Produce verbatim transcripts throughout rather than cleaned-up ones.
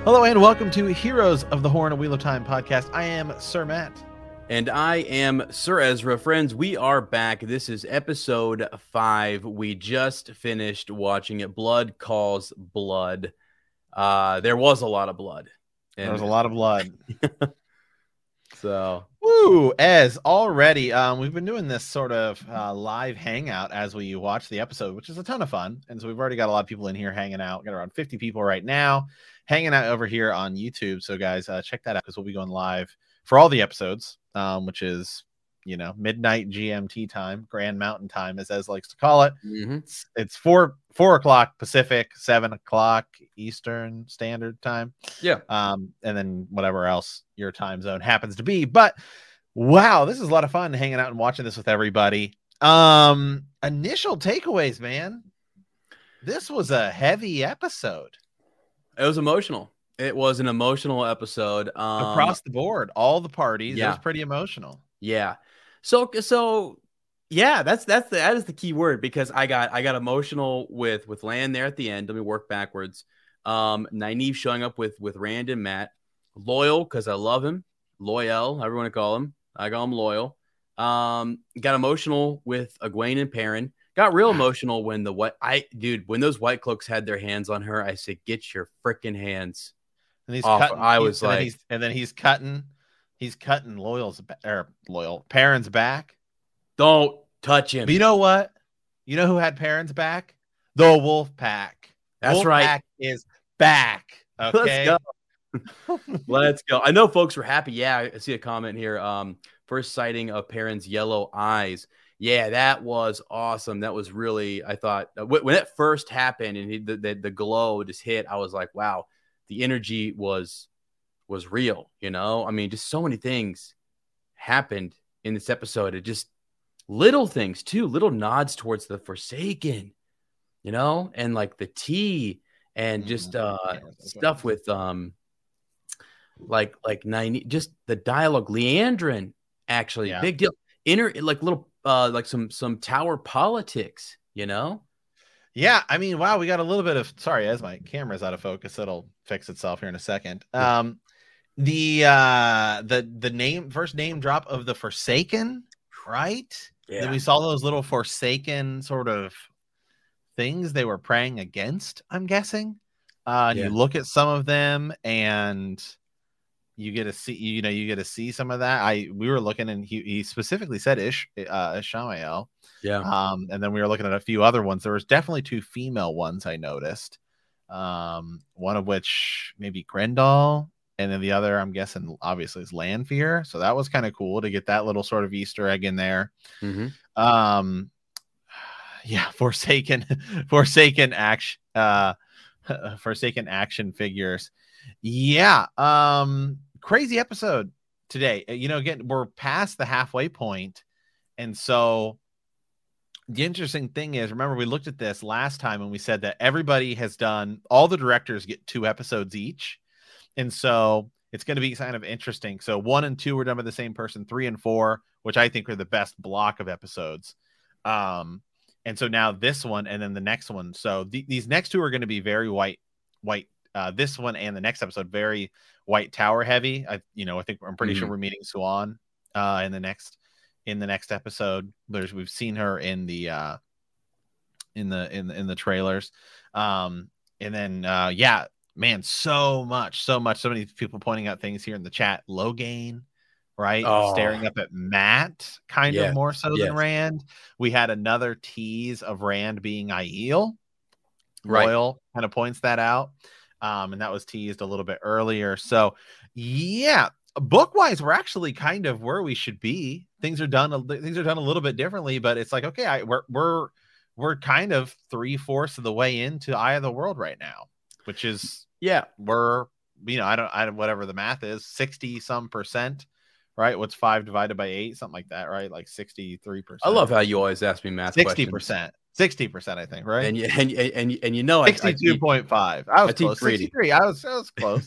Hello and welcome to Heroes of the Horn, a Wheel of Time podcast. I am Sir Matt. And I am Sir Ezra. Friends, we are back. This is episode five. We just finished watching it. Blood Calls Blood. Uh, there was a lot of blood. There was a lot of blood. So, woo, Ez, already, um, we've been doing this sort of uh, live hangout as we watch the episode, which is a ton of fun. And so we've already got a lot of people in here hanging out. We've got around fifty people right now hanging out over here on YouTube. So guys, uh, check that out because we'll be going live for all the episodes, um, which is, you know, midnight G M T time, Grand Mountain time, as Ez likes to call it. mm-hmm. It's, it's four four o'clock Pacific, seven o'clock Eastern Standard Time. Yeah. Um, and then whatever else your time zone happens to be. But wow, this is a lot of fun hanging out and watching this with everybody. Um, initial takeaways, man. This was a heavy episode. It was emotional. It was an emotional episode. Um, Across the board, all the parties. Yeah. It was pretty emotional. Yeah. So, so yeah, that's, that's the, that is the key word, because I got, I got emotional with, with Lan there at the end. Let me work backwards. Um, Nynaeve showing up with, with Rand and Mat. Loyal, because I love him. Loyal, however you want to call him. I call him Loyal. Um, got emotional with Egwene and Perrin. Got real emotional when the white, I, dude, when those White Cloaks had their hands on her, I said, get your freaking hands. And he's off. cutting. I was and like, then he's, and then he's cutting, he's cutting Loyal's or Loyal Perrin's back. don't touch him. But you know what? You know who had Perrin's back? The Wolf Pack. That's Wolf right. Pack is back. Okay. Let's go. Let's go. I know folks were happy. Yeah, I see a comment here. Um, first sighting of Perrin's yellow eyes. Yeah, that was awesome. That was really, I thought, when it first happened and he, the, the the glow just hit, I was like, wow, the energy was was real. You know, I mean, just so many things happened in this episode. It just little things too, little nods towards the Forsaken, you know, and like the tea and just uh, stuff with um, like like nine, just the dialogue. Liandrin, actually, Yeah. big deal. Inner like little. Uh, like some some tower politics, you know? Yeah, I mean, wow, we got a little bit of sorry, as my camera's out of focus, it'll fix itself here in a second. Um, the uh, the the name first name drop of the Forsaken, right? Yeah, then we saw those little Forsaken sort of things they were praying against. I'm guessing. Uh, and Yeah. you look at some of them and you get to see, you know, you get to see some of that. I we were looking and he, he specifically said Ish uh Ishamael. yeah. Um, and then we were looking at a few other ones. There was definitely two female ones I noticed. Um, one of which maybe Grendel, and then the other I'm guessing obviously is Lanfear. So that was kind of cool to get that little sort of Easter egg in there. Mm-hmm. Um, yeah, Forsaken, Forsaken action, uh, Forsaken action figures. Yeah, um, crazy episode today. You know, again, we're past the halfway point, and so the interesting thing is, remember we looked at this last time and we said that everybody has done, all the directors get two episodes each, and so it's going to be kind of interesting. So one and two were done by the same person. Three and four, which I think are the best block of episodes. Um, and so now this one and then the next one. So th- these next two are going to be very white, white. Uh, this one and the next episode very White Tower heavy. I, you know, I think I'm pretty mm-hmm. sure we're meeting Swan uh, in the next in the next episode. There's we've seen her in the uh, in the in the in the trailers, um, and then uh, yeah, man, so much, so much, so many people pointing out things here in the chat. Logain, right, oh. staring up at Matt, kind yeah. of more so yes. than Rand. We had another tease of Rand being Aiel. Right. Royal kind of points that out. Um, and that was teased a little bit earlier. So, yeah, book-wise, we're actually kind of where we should be. Things are done. Things are done a little bit differently, but it's like, okay, I, we're we're we're kind of three fourths of the way into Eye of the World right now, which is yeah, we're you know I don't I don't whatever the math is, sixty some percent, right? What's five divided by eight, something like that, right? Like sixty-three percent. I love how you always ask me math. Sixty percent. Sixty percent, I think, right? And you and and and you know, sixty-two point five. I, I was I close. sixty-three. I was, I was close.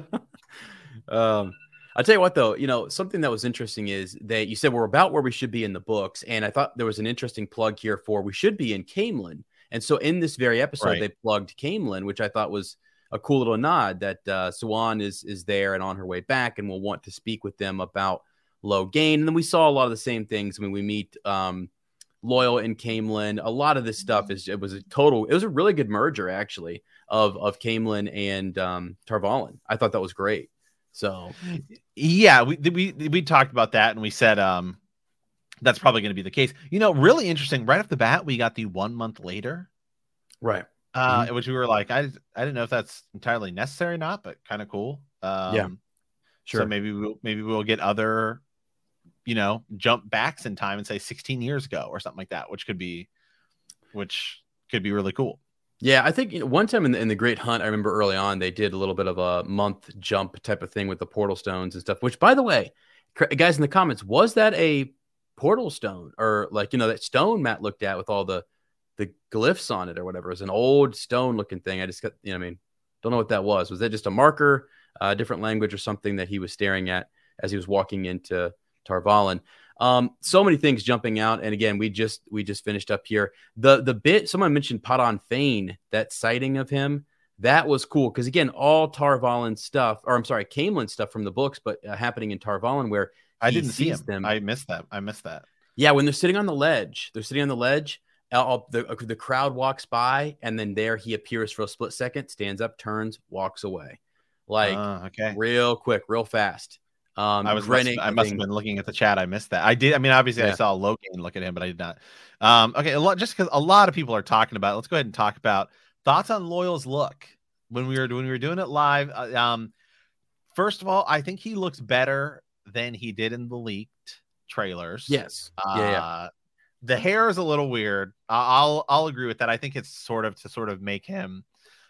um, I'll tell you what, though, you know, something that was interesting is that you said we're about where we should be in the books, and I thought there was an interesting plug here for we should be in Caemlyn, and so in this very episode, right. they plugged Caemlyn, which I thought was a cool little nod that uh, Siuan is is there and on her way back and will want to speak with them about Logain. And then we saw a lot of the same things. I mean, we meet um, Loial and Caemlyn. A lot of this stuff is it was a total. It was a really good merger actually of of Caemlyn and um, Tar Valon. I thought that was great. So yeah, we we we talked about that and we said um that's probably going to be the case. You know, really interesting. Right off the bat, we got the one month later, right? Uh, mm-hmm. Which we were like, I I didn't know if that's entirely necessary or not, but kind of cool. Um, yeah, sure. So maybe we'll maybe we'll get other, you know, jump backs in time and say sixteen years ago or something like that, which could be, which could be really cool. Yeah, I think you know, one time in the, in the Great Hunt, I remember early on they did a little bit of a month jump type of thing with the portal stones and stuff. Which, by the way, guys in the comments, was that a portal stone or like you know that stone Matt looked at with all the the glyphs on it or whatever? It was an old stone looking thing. I just got you know, I mean, don't know what that was. Was that just a marker, a uh, different language or something that he was staring at as he was walking into Tar Valon? Um, so many things jumping out. And again, we just, we just finished up here. The, the bit someone mentioned Padan Fain, that sighting of him, that was cool. Cause again, all Tar Valon stuff, or I'm sorry, Caemlyn stuff from the books, but uh, happening in Tar Valon where I didn't see him. them. I missed that. I missed that. Yeah. When they're sitting on the ledge, they're sitting on the ledge. Uh, the, the crowd walks by and then there he appears for a split second, stands up, turns, walks away. Like uh, okay. real quick, real fast. Um, I was grinning. I must have been looking at the chat. I missed that. I did. I mean, obviously, yeah. I saw Logain look at him, but I did not. Um, okay, a lot, just because a lot of people are talking about it, let's go ahead and talk about thoughts on Loial's look when we were when we were doing it live. Uh, um, first of all, I think he looks better than he did in the leaked trailers. Yes. Uh, yeah, yeah. The hair is a little weird. I'll I'll agree with that. I think it's sort of to sort of make him,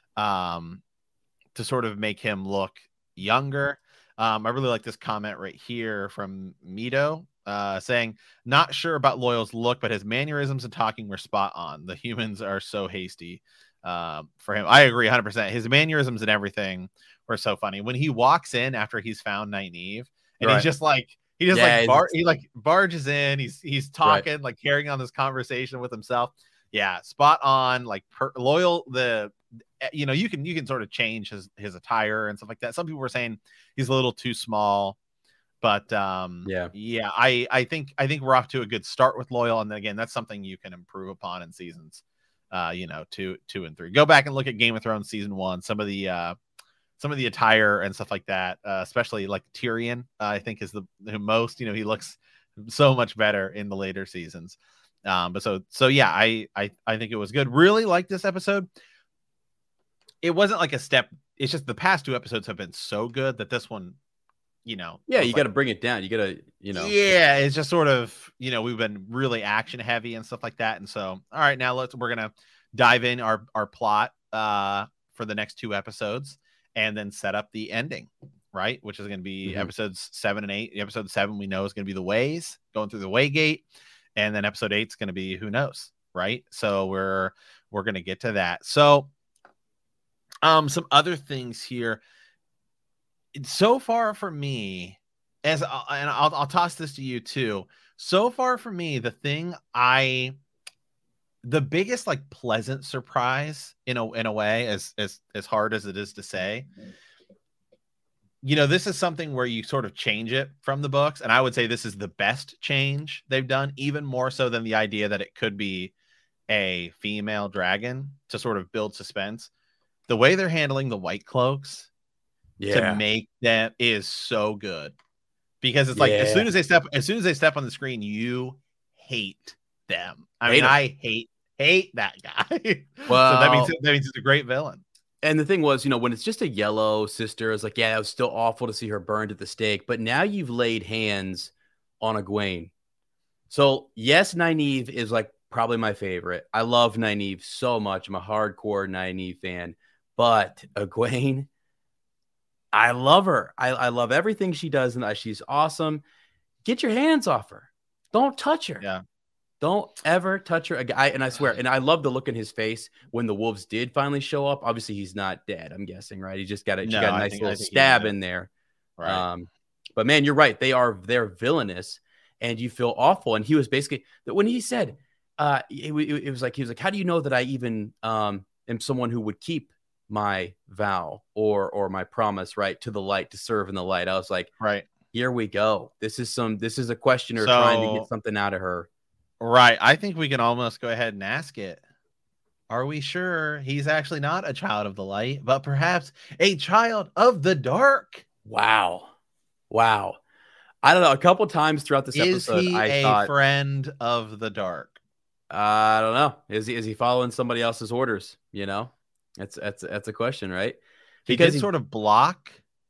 um, to sort of make him look younger. Um, I really like this comment right here from Mito uh, saying, not sure about Loial's look, but his mannerisms and talking were spot on. The humans are so hasty uh, for him. I agree one hundred percent. His mannerisms and everything were so funny. When he walks in after he's found Nynaeve and right. he's just like, he just yeah, like, bar he like barges in. He's, he's talking, right. like carrying on this conversation with himself. Yeah. Spot on. Like per Loial, the, you know, you can you can sort of change his his attire and stuff like that. Some people were saying he's a little too small, but um, yeah, yeah, I I think I think we're off to a good start with Loial, and then again, that's something you can improve upon in seasons, uh, you know, two two and three. Go back and look at Game of Thrones season one. Some of the uh, some of the attire and stuff like that, uh, especially like Tyrion, uh, I think is the, the most. You know, he looks so much better in the later seasons. Um, but so so yeah, I I I think it was good. Really like this episode. It wasn't like a step. It's just the past two episodes have been so good that this one, you know. Yeah, you like, got to bring it down. You got to, you know. Yeah, it's just sort of, you know, we've been really action heavy and stuff like that. And so, all right, now let's, we're going to dive in our, our plot uh, for the next two episodes and then set up the ending, right? Which is going to be mm-hmm. episodes seven and eight. Episode seven, we know is going to be the ways, going through the way gate. And then episode eight is going to be who knows, right? So we're, we're going to get to that. So, Um, some other things here. So far for me, as and I'll I'll toss this to you too. So far for me, the thing I, the biggest like pleasant surprise in a in a way, as as as hard as it is to say, you know, this is something where you sort of change it from the books, and I would say this is the best change they've done, even more so than the idea that it could be a female dragon to sort of build suspense. The way they're handling the white cloaks yeah. to make them is so good, because it's like yeah. as soon as they step, as soon as they step on the screen, you hate them. I hate mean, him. I hate hate that guy. Well, so that means that means he's a great villain. And the thing was, you know, when it's just a yellow sister, it's like, yeah, it was still awful to see her burned at the stake. But now you've laid hands on Egwene. So yes, Nynaeve is like probably my favorite. I love Nynaeve so much. I'm a hardcore Nynaeve fan. But Egwene, I love her. I, I love everything she does, and she's awesome. Get your hands off her. Don't touch her. Yeah. Don't ever touch her. I, and I swear, and I love the look in his face when the wolves did finally show up. Obviously, he's not dead, I'm guessing, right? He just got a, no, got a nice think, little stab in there. Right. Um, but man, you're right. They are they're villainous, and you feel awful. And he was basically when he said, uh, it, it was like he was like, "How do you know that I even um am someone who would keep my vow or or my promise, right, to the light, to serve in the light. I was like, right. here we go. This is some this is a questioner So, trying to get something out of her. Right. I think we can almost go ahead and ask it. Are we sure he's actually not a child of the light, but perhaps a child of the dark? Wow. Wow. I don't know. A couple times throughout this Is episode, he I a thought, friend of the dark? I don't know. Is he is he following somebody else's orders? You know, that's that's that's a question, right? He Because did sort of block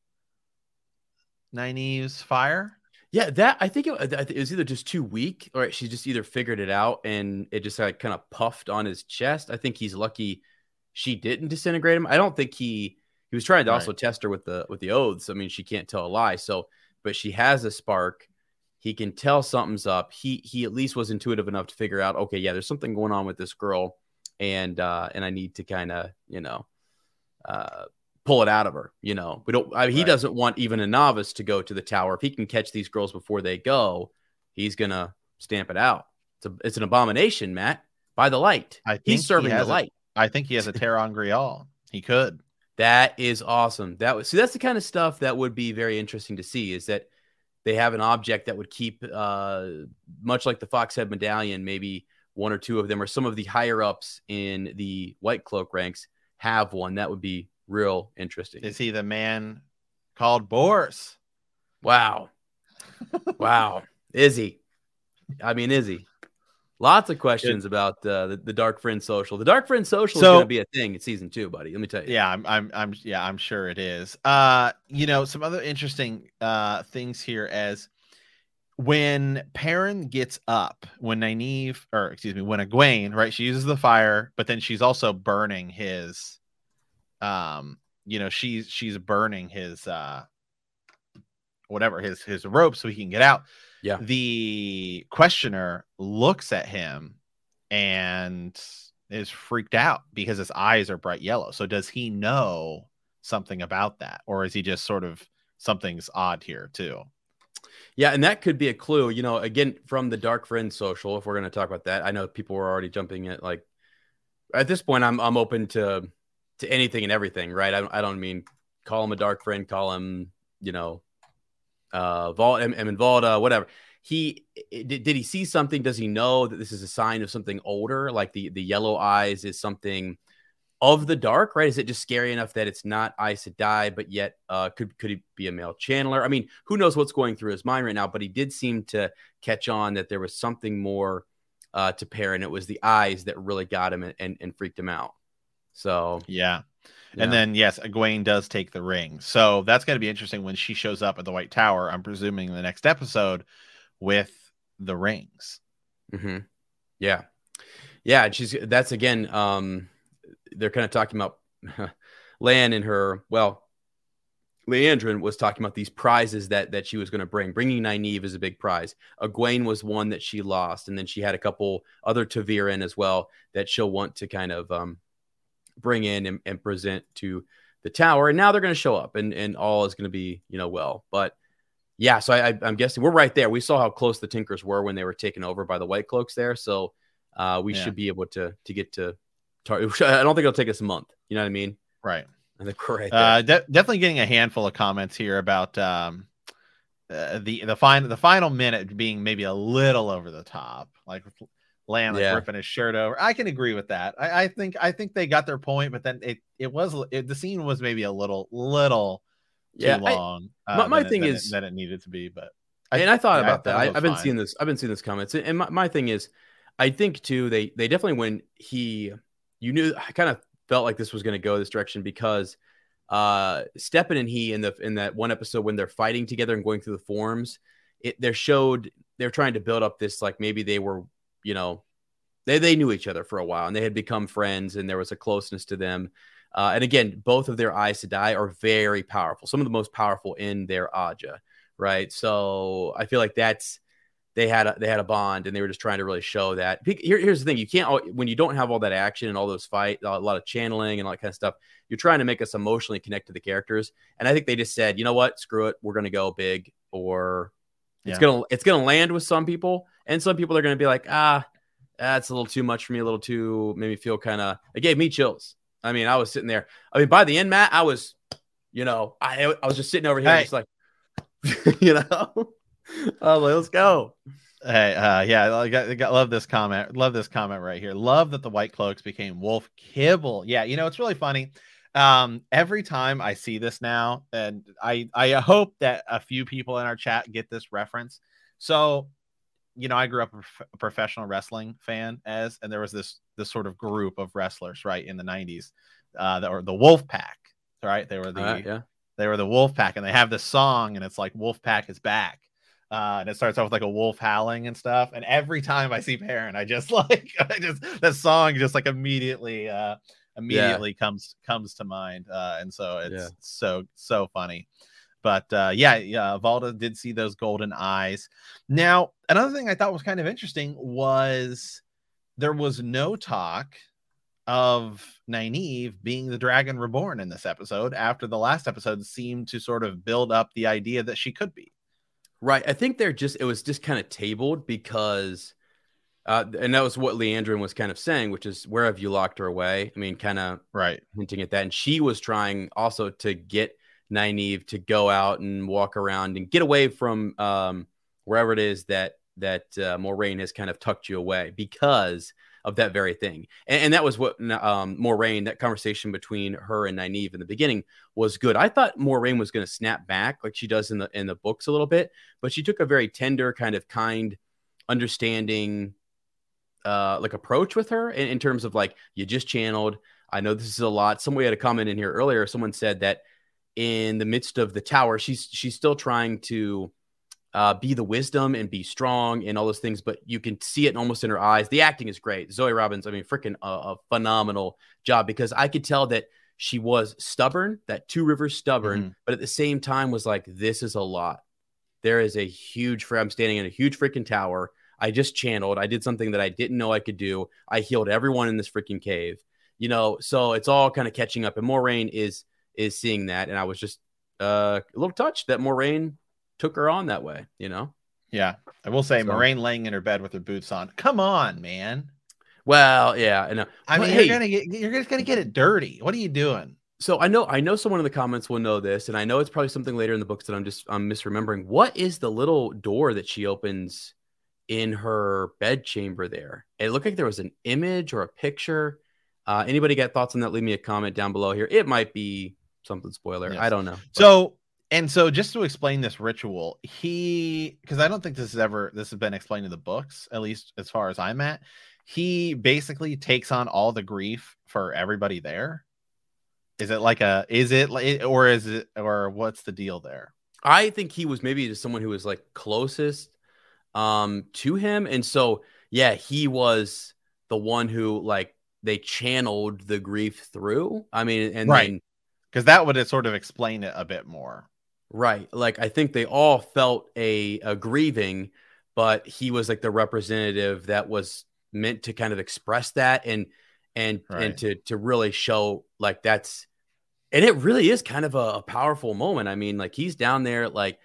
Nynaeve's fire. yeah, that I think it, it was either just too weak, or she just either figured it out and it just like kind of puffed on his chest. I think he's lucky she didn't disintegrate him. I don't think he he was trying to Right. also test her with the with the oaths. I mean, she can't tell a lie. So, but she has a spark. He can tell something's up. He he at least was intuitive enough to figure out, okay, yeah, there's something going on with this girl, and uh, and I need to kind of, you know, uh, pull it out of her. You know, we don't. I mean, he Right. doesn't want even a novice to go to the tower. If he can catch these girls before they go, he's gonna stamp it out. It's a, it's an abomination, Matt. By the light, I think he's serving he the has a- light. I think he has a Terran Grial. He could. That is awesome. That was see, that's the kind of stuff that would be very interesting to see. Is that they have an object that would keep, uh, much like the Foxhead Medallion, maybe one or two of them, or some of the higher ups in the White Cloak ranks have one. That would be real interesting. Is he the man called Boris? Wow. Wow. Is he? I mean, is he? Lots of questions about uh, the, the Dark Friend Social. The Dark Friend Social So- is going to be a thing in season two, buddy. Let me tell you. Yeah, I'm, I'm, I'm, yeah, I'm sure it is. Uh, you know, some other interesting uh things here as when Perrin gets up, when Nynaeve, or excuse me, when Egwene, right, she uses the fire, but then she's also burning his, um, you know, she's she's burning his, uh, whatever his his rope so he can get out. Yeah. The questioner looks at him and is freaked out because his eyes are bright yellow. So does he know something about that, or is he just sort of something's odd here too? Yeah, and that could be a clue. You know, again, from the Dark Friend Social, if we're going to talk about that, I know people were already jumping at like. At this point, I'm I'm open to to anything and everything, right? I don't I don't mean call him a dark friend, call him, you know, uh, Vault, M. M. Valda, whatever. He did, did he see something? Does he know that this is a sign of something older? Like the the yellow eyes is something of the dark, right? Is it just scary enough that it's not Aes Sedai, but yet uh, could could he be a male channeler? I mean, who knows what's going through his mind right now? But he did seem to catch on that there was something more uh, to Perrin. It was the eyes that really got him and, and, and freaked him out. So Yeah. yeah. And then, yes, Egwene does take the ring. So that's going to be interesting when she shows up at the White Tower, I'm presuming in the next episode, with the rings. Mm-hmm. Yeah. Yeah. And she's, that's again, um, they're kind of talking about Lan and her, well, Leandrin was talking about these prizes that that she was going to bring. Bringing Nynaeve is a big prize. Egwene was one that she lost, and then she had a couple other ta'veren as well that she'll want to kind of um, bring in and, and present to the tower. And now they're going to show up, and and all is going to be, you know, well. But yeah, so I, I, I'm guessing we're right there. We saw how close the Tinkers were when they were taken over by the White Cloaks there, so uh, we Yeah. should be able to to get to. Tar- I don't think it'll take us a month. You know what I mean? Right. I think we're right there. Uh, de- definitely getting a handful of comments here about um, uh, the the final the final minute being maybe a little over the top, like Lan like Yeah. ripping his shirt over. I can agree with that. I, I think I think they got their point, but then it it was it, the scene was maybe a little little too Yeah, I- long. uh, my- my than it- thing than it- is- than it needed to be. But and I thought yeah, about that. I, was I've been fine. seeing this. I've been seeing this comments, and my, my thing is, I think too. They they definitely when he, you knew, I kind of felt like this was going to go this direction because, uh, Steppen and he in the in that one episode when they're fighting together and going through the forms, it they showed they're trying to build up this like maybe they were, you know, they they knew each other for a while and they had become friends and there was a closeness to them. Uh, and again, both of their Aes Sedai are very powerful, some of the most powerful in their Aja, right? So I feel like that's they had a, they had a bond, and they were just trying to really show that. Here, here's the thing: you can't al- when you don't have all that action and all those fight, a lot of channeling and all that kind of stuff. You're trying to make us emotionally connect to the characters, and I think they just said, you know what, screw it, we're going to go big, or it's Yeah. gonna it's gonna land with some people, and some people are going to be like, ah, that's a little too much for me, a little too made me feel kind of. It gave me chills. I mean, I was sitting there. I mean, by the end, Matt, I was, you know, I I was just sitting over here, hey. just like, you know, I was like, let's go. Hey, uh, yeah, I got, I got, love this comment. Love this comment right here. Love that the White Cloaks became wolf kibble. Yeah, you know, it's really funny. Um, every time I see this now, and I, I hope that a few people in our chat get this reference. So, you know, I grew up a, prof- a professional wrestling fan as, and there was this, this sort of group of wrestlers, right, in the nineties, uh, that were the Wolf Pack, right? They were the, right, yeah. they were the Wolf Pack, and they have this song, and it's like Wolf Pack is back. Uh, and it starts off with like a wolf howling and stuff. And every time I see Perrin, I just like, I just, that song just like immediately, uh, immediately yeah. comes, comes to mind. Uh, and so it's yeah. so, so funny. But uh, yeah, yeah, Valda did see those golden eyes. Now, another thing I thought was kind of interesting was there was no talk of Nynaeve being the Dragon Reborn in this episode after the last episode seemed to sort of build up the idea that she could be. Right. I think they're just, it was just kind of tabled because, uh, and that was what Leandrin was kind of saying, which is, where have you locked her away? I mean, kind of right. hinting at that. And she was trying also to get Nynaeve to go out and walk around and get away from um, wherever it is that, that uh, Moiraine has kind of tucked you away because of that very thing. And, and that was what um, Moiraine, that conversation between her and Nynaeve in the beginning was good. I thought Moiraine was going to snap back like she does in the in the books a little bit, but she took a very tender, kind of kind, understanding uh, like approach with her in, in terms of like, you just channeled. I know this is a lot. Somebody had a comment in here earlier. Someone said that in the midst of the tower, she's she's still trying to Uh, be the wisdom and be strong and all those things, but you can see it almost in her eyes. The acting is great. Zoe Robbins, I mean, freaking a, a phenomenal job, because I could tell that she was stubborn, that Two Rivers stubborn, mm-hmm. but at the same time was like, this is a lot. There is a huge, I'm standing in a huge freaking tower. I just channeled. I did something that I didn't know I could do. I healed everyone in this freaking cave, you know, so it's all kind of catching up. And Moiraine is, is seeing that. And I was just uh, a little touched that Moiraine took her on that way, you know? Yeah. I will say, so. Moiraine laying in her bed with her boots on. Come on, man. Well, yeah. I know. I mean, but, you're hey, gonna get you're just gonna get it dirty. What are you doing? So I know I know someone in the comments will know this, and I know it's probably something later in the books that I'm just I'm misremembering. What is the little door that she opens in her bed chamber there? It looked like there was an image or a picture. Uh, anybody got thoughts on that? Leave me a comment down below here. It might be something spoiler. Yes. I don't know. But. So And so just to explain this ritual, he, because I don't think this is ever, this has been explained in the books, at least as far as I'm at, he basically takes on all the grief for everybody there. Is it like a, is it like, or is it, or what's the deal there? I think he was maybe just someone who was like closest um, to him. And so, yeah, he was the one who like they channeled the grief through. I mean, and right. then, because that would sort of explain it a bit more. Right. Like, I think they all felt a, a grieving, but he was like the representative that was meant to kind of express that and, and, right. and to, to really show like that's, and it really is kind of a, a powerful moment. I mean, like he's down there, like,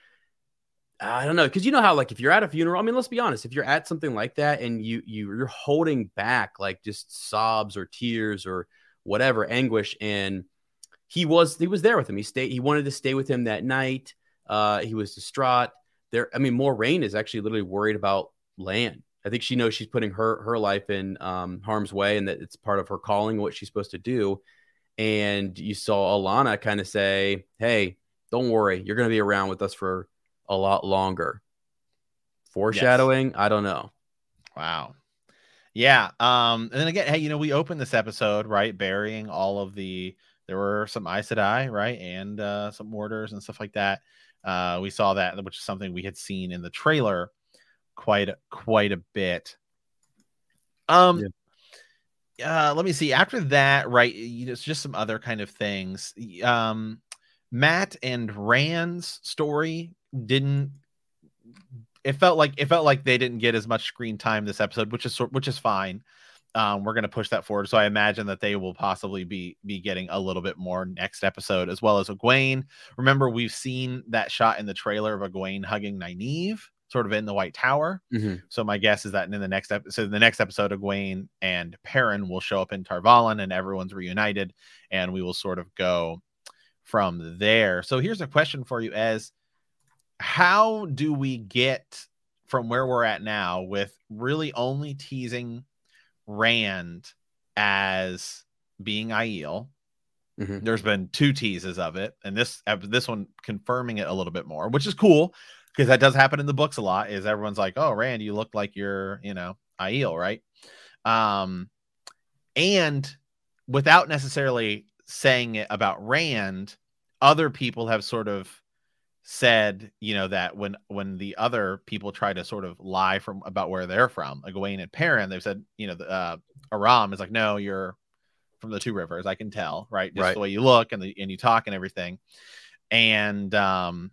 I don't know. Cause you know how, like, if you're at a funeral, I mean, let's be honest, if you're at something like that and you, you you're holding back like just sobs or tears or whatever anguish, and He was he was there with him. He stayed. He wanted to stay with him that night. Uh, he was distraught. There, I mean, Moiraine is actually literally worried about Lan. I think she knows she's putting her her life in um, harm's way, and that it's part of her calling, what she's supposed to do. And you saw Alanna kind of say, "Hey, don't worry, you're going to be around with us for a lot longer." Foreshadowing? Yes. I don't know. Wow. Yeah. Um. And then again, hey, you know, we opened this episode right, burying all of the. There were some Aes Sedai, right, and uh, some mortars and stuff like that. Uh, we saw that, which is something we had seen in the trailer quite, quite a bit. Um, yeah. uh, let me see. After that, right, you know, it's just some other kind of things. Um, Mat and Rand's story didn't. It felt like it felt like they didn't get as much screen time this episode, which is which is fine. Um, we're going to push that forward. So I imagine that they will possibly be, be getting a little bit more next episode, as well as Egwene. Remember, we've seen that shot in the trailer of Egwene hugging Nynaeve. sort of in the White Tower. Mm-hmm. So my guess is that in the next episode, so the next episode, Egwene and Perrin will show up in Tarvalin, and everyone's reunited, and we will sort of go from there. So here's a question for you, Ez. How do we get from where we're at now with really only teasing Rand as being Aiel? Mm-hmm. There's been two teases of it, and this this one confirming it a little bit more, which is cool because that does happen in the books a lot. Is everyone's like, "Oh, Rand, you look like you're, you know, Aiel, right?" Um, and without necessarily saying it about Rand, other people have sort of said, you know, that when when the other people try to sort of lie from about where they're from, like Egwene and Perrin, they've said, you know, the, uh, Aram is like, no, you're from the Two Rivers. I can tell, right? Just right. the way you look and the and you talk and everything. And um,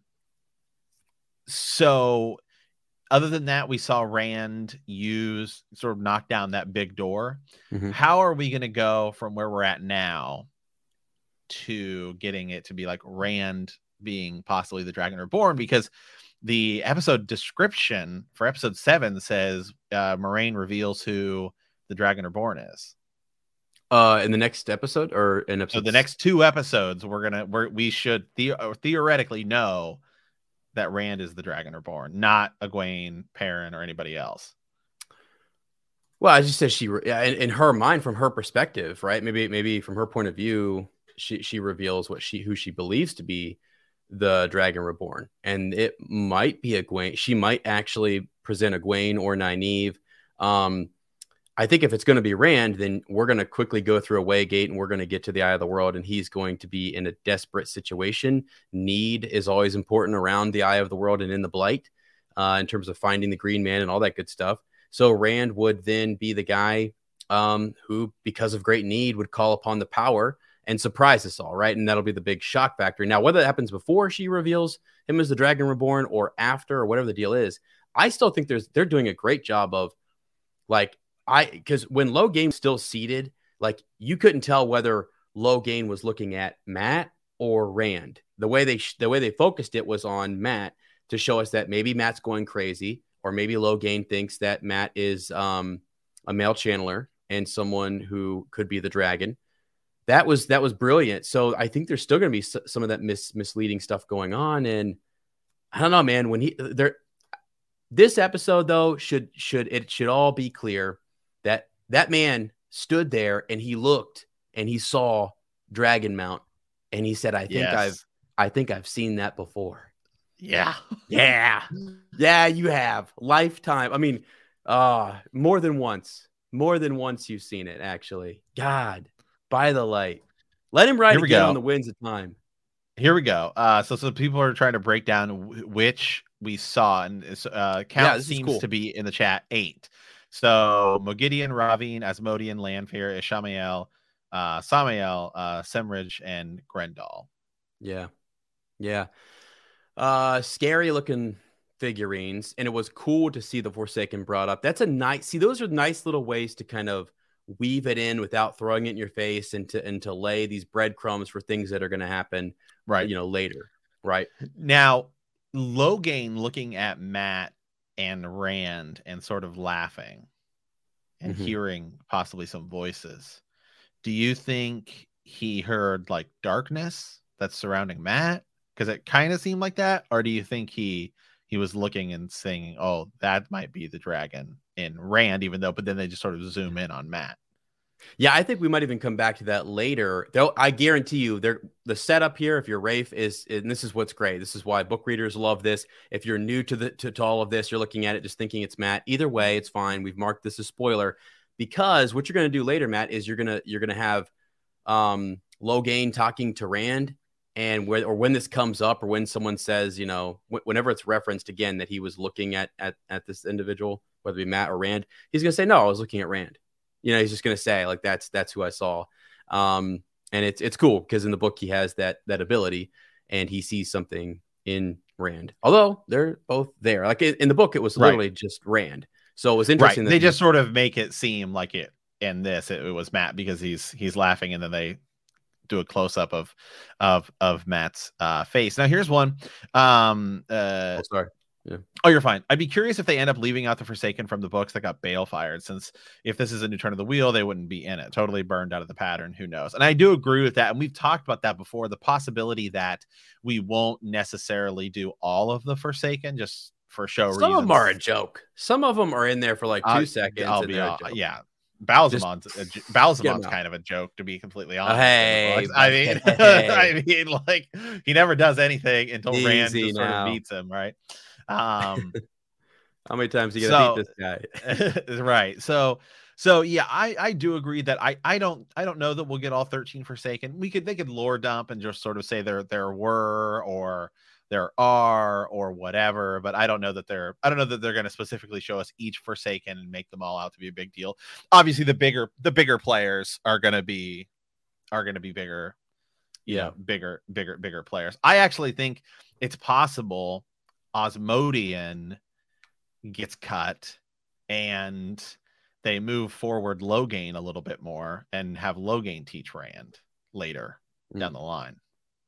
so other than that, we saw Rand use sort of knock down that big door. Mm-hmm. How are we going to go from where we're at now to getting it to be like Rand being possibly the Dragon Reborn? Because the episode description for episode seven says uh, Moraine reveals who the Dragon Reborn is. Uh, in the next episode, or in episode, so the next two episodes, we're gonna we're, we should the- theoretically know that Rand is the Dragon Reborn, not Egwene, Perrin, or anybody else. Well, I just said she, yeah, in, in her mind, from her perspective, right? Maybe, maybe from her point of view, she she reveals what she who she believes to be the Dragon Reborn, and it might be Egwene. She might actually present Egwene or Nynaeve. Um, I think if it's going to be Rand, then we're going to quickly go through a Waygate and we're going to get to the Eye of the World, and he's going to be in a desperate situation. Need is always important around the Eye of the World and in the Blight, uh, in terms of finding the Green Man and all that good stuff. So Rand would then be the guy um, who, because of great need, would call upon the power and surprise us all, right? And that'll be the big shock factor. Now, whether that happens before she reveals him as the Dragon Reborn or after, or whatever the deal is, I still think there's they're doing a great job of, like, I because when Logain still seated, like, you couldn't tell whether Logain was looking at Mat or Rand. The way they the way they focused it was on Mat to show us that maybe Mat's going crazy, or maybe Logain thinks that Mat is um, a male channeler and someone who could be the dragon. That was that was brilliant. So I think there's still going to be s- some of that mis- misleading stuff going on, and I don't know, man. When he there, this episode though should should it should all be clear that that man stood there and he looked and he saw Dragon Mount and he said, "I think Yes. I've I think I've seen that before." Yeah, yeah, yeah. You have lifetime. I mean, uh more than once, more than once you've seen it. Actually, God. By the light, let him ride Here we again go. on the winds of time. Here we go. Uh, so, so people are trying to break down w- which we saw, and uh, count Yeah, seems cool. to be in the chat eight. So, Moghedien, Ravine, Asmodean, Lanfear, Ishamael, uh, Samael, uh, Semrij, and Grendel. Yeah, yeah. Uh, scary looking figurines, and it was cool to see the Forsaken brought up. That's a nice. See, those are nice little ways to kind of weave it in without throwing it in your face, and to and to lay these breadcrumbs for things that are going to happen, right? You know, later, right? Now, Logain looking at Mat and Rand and sort of laughing and Mm-hmm. hearing possibly some voices. Do you think he heard like darkness that's surrounding Mat? Because it kind of seemed like that. Or do you think he he was looking and saying, "Oh, that might be the dragon in Rand," even though, but then they just sort of zoom in on Mat? Yeah, I think we might even come back to that later. Though I guarantee you, there the setup here, if you're Rafe, is, and this is what's great. This is why book readers love this. If you're new to the to, to all of this, you're looking at it just thinking it's Mat. Either way, it's fine. We've marked this as spoiler, because what you're going to do later, Matt, is you're gonna you're gonna have um, Logain talking to Rand, and where or when this comes up, or when someone says, you know, wh- whenever it's referenced again that he was looking at at at this individual, whether it be Mat or Rand, he's gonna say, "No, I was looking at Rand." You know, he's just gonna say, like, that's that's who I saw. Um, and it's it's cool because in the book he has that that ability, and he sees something in Rand. Although they're both there. Like in, in the book, it was literally right. just Rand. So it was interesting. Right. That they he, just sort of make it seem like it in this it, it was Mat because he's he's laughing, and then they do a close up of of of Mat's uh, face. Now here's one. Um, uh, oh, sorry. Yeah. Oh, you're fine. I'd be curious if they end up leaving out the Forsaken from the books that got Bale fired, since if this is a new turn of the wheel, they wouldn't be in it. Totally burned out of the pattern. Who knows? And I do agree with that. And we've talked about that before. The possibility that we won't necessarily do all of the Forsaken just for show Some reasons. of them are a joke. Some of them are in there for like two uh, seconds. I'll and be uh, yeah. Balzamon's a, Balzamon's out. kind of a joke, to be completely Oh, honest. hey, I mean, hey. I mean, like he never does anything until Easy Rand just now. sort of beats him, right? Um, How many times are you gonna so, beat this guy? Right. So, so yeah, I I do agree that I I don't I don't know that we'll get all thirteen Forsaken. We could they could lore dump and just sort of say there there were or there are or whatever, but I don't know that they're I don't know that they're going to specifically show us each Forsaken and make them all out to be a big deal. Obviously, the bigger the bigger players are going to be are going to be bigger, you yeah, know, bigger bigger bigger players. I actually think it's possible Osmodian gets cut and they move forward Logain a little bit more and have Logain teach Rand later mm. down the line.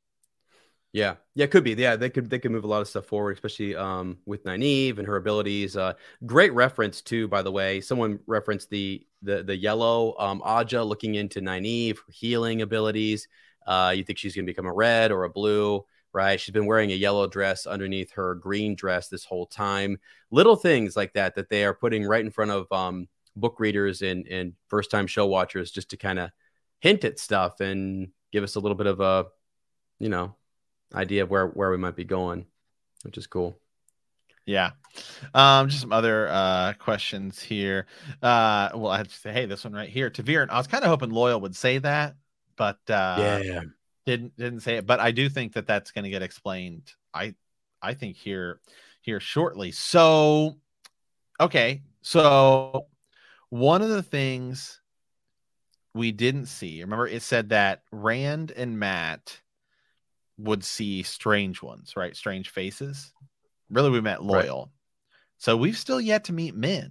Yeah, yeah, it could be. Yeah, they could they could move a lot of stuff forward, especially um, with Nynaeve and her abilities. Uh, great reference too, by the way. Someone referenced the the the yellow um, Aja looking into Nynaeve for healing abilities. Uh, you think she's going to become a red or a blue, right? She's been wearing a yellow dress underneath her green dress this whole time. Little things like that that they are putting right in front of um, book readers and and first time show watchers just to kind of hint at stuff and give us a little bit of a, you know, idea of where where we might be going, which is cool. Yeah. Um just some other uh questions here. Uh well, I had to say, hey, this one right here, Tavir. I was kind of hoping Loyal would say that, but uh yeah didn't didn't say it. But I do think that that's going to get explained. I I think here here shortly. So okay, so one of the things we didn't see, remember it said that Rand and Mat would see strange ones, right? Strange faces. Really, we met Loyal. Right. So we've still yet to meet Min.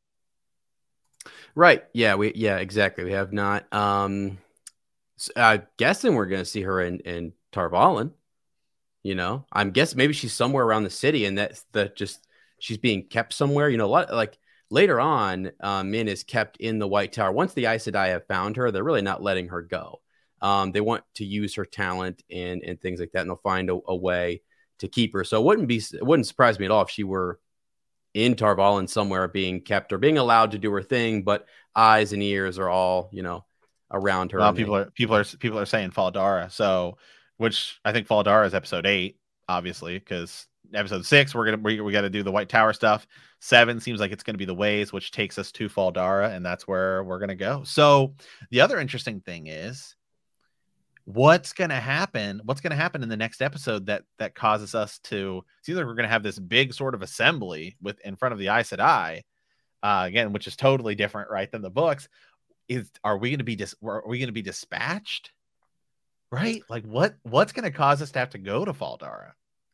Right. Yeah, we yeah, exactly. We have not. Um I'm guessing we're gonna see her in, in Tar Valon. You know, I'm guessing maybe she's somewhere around the city and that's the just she's being kept somewhere. You know, a lot like later on, um, Min is kept in the White Tower. Once the Aes Sedai have found her, they're really not letting her go. Um, they want to use her talent and and things like that, and they'll find a, a way to keep her. So it wouldn't be it wouldn't surprise me at all if she were in Tar Valon somewhere being kept or being allowed to do her thing, but eyes and ears are all, you know, around her. Well, people they, are people are people are saying Fal Dara, so which I think Fal Dara is episode eight, obviously, because episode six we're gonna we, we got to do the White Tower stuff. Seven seems like it's going to be the Ways, which takes us to Fal Dara, and that's where we're gonna go. So the other interesting thing is, what's going to happen? What's going to happen in the next episode that that causes us to see that we're going to have this big sort of assembly with in front of the Aes Sedai, uh, again, which is totally different, right, than the books. Is are we going to be dis- are we going to be dispatched? Right? Like what what's going to cause us to have to go to Fal Dara?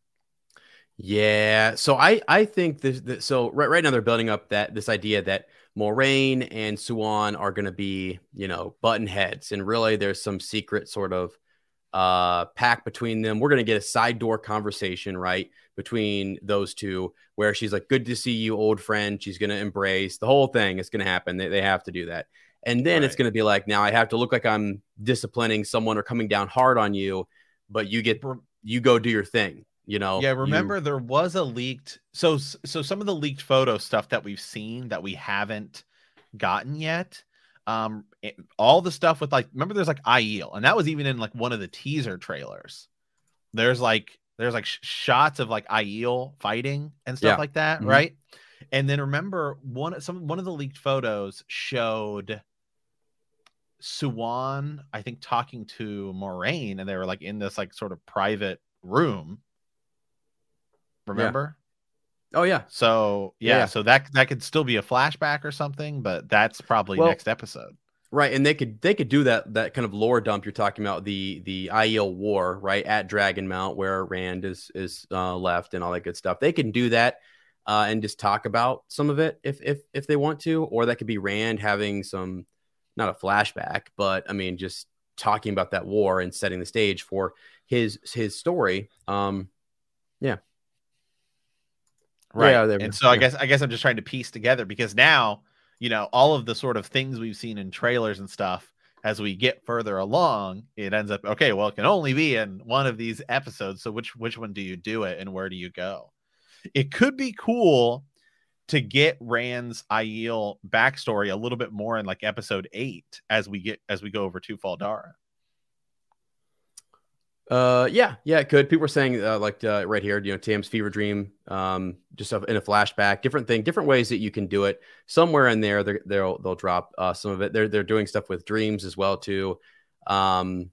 Yeah. So I I think this, this so right right now they're building up that this idea that Moiraine and Siuan are going to be, you know, button heads, and really there's some secret sort of uh pact between them. We're going to get a side door conversation, right, between those two where she's like, good to see you, old friend. She's going to embrace the whole thing. It's going to happen. They, they have to do that. And then right. It's going to be like, now I have to look like I'm disciplining someone or coming down hard on you, but you get you go do your thing. You know, yeah, remember you... there was a leaked so so some of the leaked photo stuff that we've seen that we haven't gotten yet. Um, it, all the stuff with like, remember there's like Aiel, and that was even in like one of the teaser trailers. There's like there's like sh- shots of like Aiel fighting and stuff yeah. like that, mm-hmm. right? And then remember one some one of the leaked photos showed Siuan, I think, talking to Moiraine, and they were like in this like sort of private room. Remember? Yeah. Oh yeah. So yeah, yeah, so that that could still be a flashback or something, but that's probably well, next episode. Right, and they could they could do that that kind of lore dump you're talking about, the the Aiel War, right, at Dragonmount where Rand is is uh, left and all that good stuff. They can do that uh, and just talk about some of it if if if they want to, or that could be Rand having some, not a flashback, but I mean just talking about that war and setting the stage for his his story. Um, yeah. Right. Yeah, and so I guess I guess I'm just trying to piece together, because now, you know, all of the sort of things we've seen in trailers and stuff, as we get further along, it ends up, okay, well, it can only be in one of these episodes. So which which one do you do it, and where do you go? It could be cool to get Rand's Aiel backstory a little bit more in like episode eight as we get as we go over to Fal Dara. Uh, yeah, yeah, it could. People are saying uh, like uh, right here, you know, Tam's fever dream, um, just in a flashback, different thing, different ways that you can do it. Somewhere in there, they'll they'll drop uh, some of it. They're they're doing stuff with dreams as well too. Um,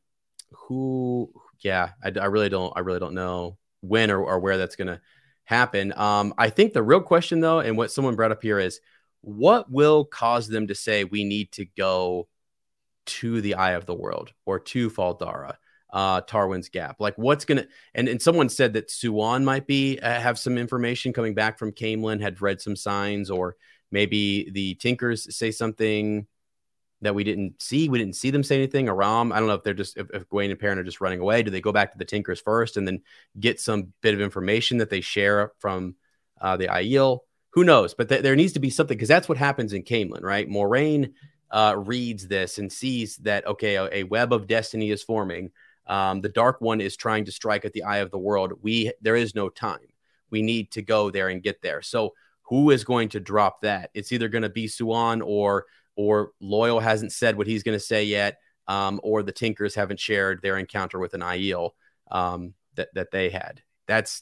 who, yeah, I, I really don't, I really don't know when or, or where that's gonna happen. Um, I think the real question though, and what someone brought up here is, what will cause them to say we need to go to the Eye of the World or to Fal Dara? uh Tarwin's Gap, like what's gonna, and and someone said that Siuan might be uh, have some information coming back from Caemlyn, had read some signs, or maybe the Tinkers say something that we didn't see. We didn't see them say anything. Aram, I don't know if they're just, if, if Gwaine and Perrin are just running away. Do they go back to the Tinkers first and then get some bit of information that they share from uh the Aiel? Who knows? But th there needs to be something, because that's what happens in Caemlyn, right? Moraine uh reads this and sees that, okay, a, a web of destiny is forming. Um, the Dark One is trying to strike at the Eye of the World. We, there is no time. We need to go there and get there. So who is going to drop that? It's either going to be Siuan, or, or Loial hasn't said what he's going to say yet. Um, or the Tinkers haven't shared their encounter with an Aiel um, that, that they had. That's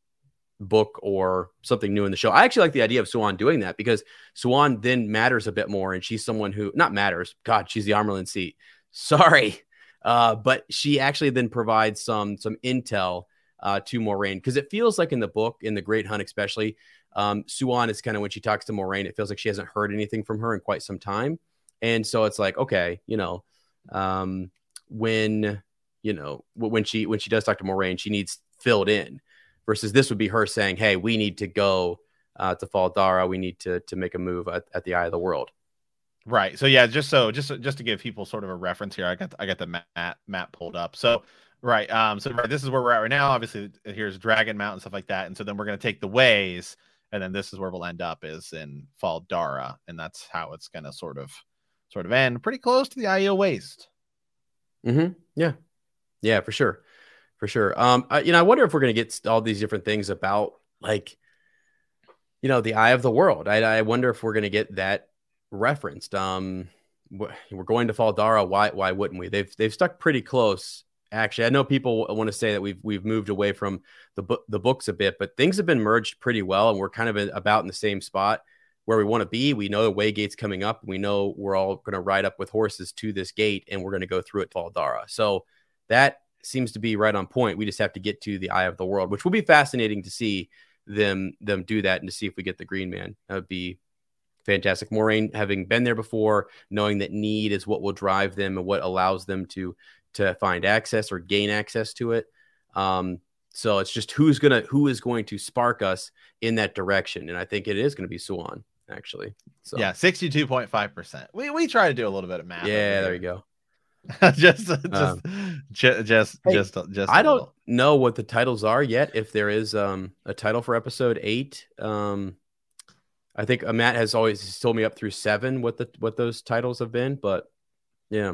book or something new in the show. I actually like the idea of Siuan doing that, because Siuan then matters a bit more. And she's someone who, not matters. God, she's the Amyrlin seat. Sorry. Uh, but she actually then provides some some intel uh, to Moraine, because it feels like in the book, in The Great Hunt especially, um, Siuan is kind of, when she talks to Moraine, it feels like she hasn't heard anything from her in quite some time. And so it's like, okay, you know, um, when, you know, when she, when she does talk to Moraine, she needs filled in, versus this would be her saying, hey, we need to go uh, to Fal Dara. We need to, to make a move at, at the Eye of the World. Right. So yeah, just so just just to give people sort of a reference here, I got I got the map map pulled up. So right, um, so right, this is where we're at right now. Obviously, here's Dragon Mountain, stuff like that, and so then we're gonna take the ways, and then this is where we'll end up, is in Fal Dara, and that's how it's gonna sort of sort of end, pretty close to the Aiel Waste. Mm-hmm. Yeah, yeah, for sure, for sure. Um, I, you know, I wonder if we're gonna get all these different things about, like, you know, the Eye of the World. I, I wonder if we're gonna get that referenced. Um, we're going to Fal Dara. Why? Why wouldn't we? They've they've stuck pretty close. Actually, I know people want to say that we've we've moved away from the book the books a bit, but things have been merged pretty well, and we're kind of in, about in the same spot where we want to be. We know the Waygate's coming up. We know we're all going to ride up with horses to this gate, and we're going to go through it, Fal Dara. So that seems to be right on point. We just have to get to the Eye of the World, which will be fascinating to see them them do that, and to see if we get the Green Man. That would be fantastic. Moraine, having been there before, knowing that need is what will drive them and what allows them to to find access or gain access to it. Um, so it's just who's gonna who is going to spark us in that direction, and I think it is going to be Siuan, actually. So yeah, sixty-two point five percent. We we try to do a little bit of math. Yeah, there you go. just just, um, just just hey, just just I don't little. know what the titles are yet. If there is um a title for episode eight, um. I think uh, Matt has always told me up through seven what the what those titles have been, but yeah.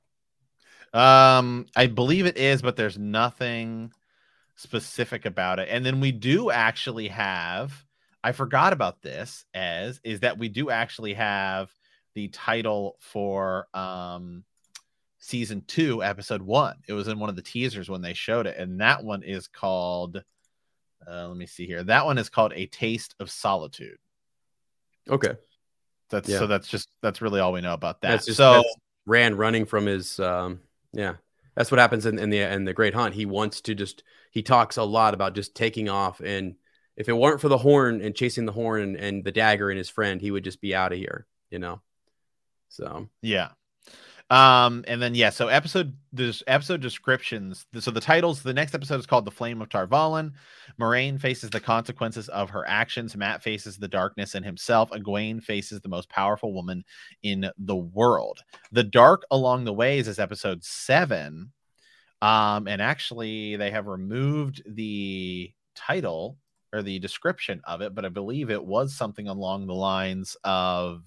Um, I believe it is, but there's nothing specific about it. And then we do actually have, I forgot about this, as is that we do actually have the title for um season two, episode one. It was in one of the teasers when they showed it, and that one is called. Uh, let me see here. That one is called A Taste of Solitude. Okay. That's yeah. so that's just that's really all we know about that. That's just, so that's Rand running from his um yeah. That's what happens in, in the in the Great Hunt. He wants to just he talks a lot about just taking off, and if it weren't for the horn and chasing the horn and, and the dagger and his friend, he would just be out of here, you know. So yeah. Um, and then, yeah, so episode, this episode descriptions. So the titles, the next episode is called The Flame of Tar Valon. Moraine faces the consequences of her actions. Mat faces the darkness in himself. Egwene faces the most powerful woman in the world. The Dark Along the Ways is episode seven. Um, and actually they have removed the title or the description of it, but I believe it was something along the lines of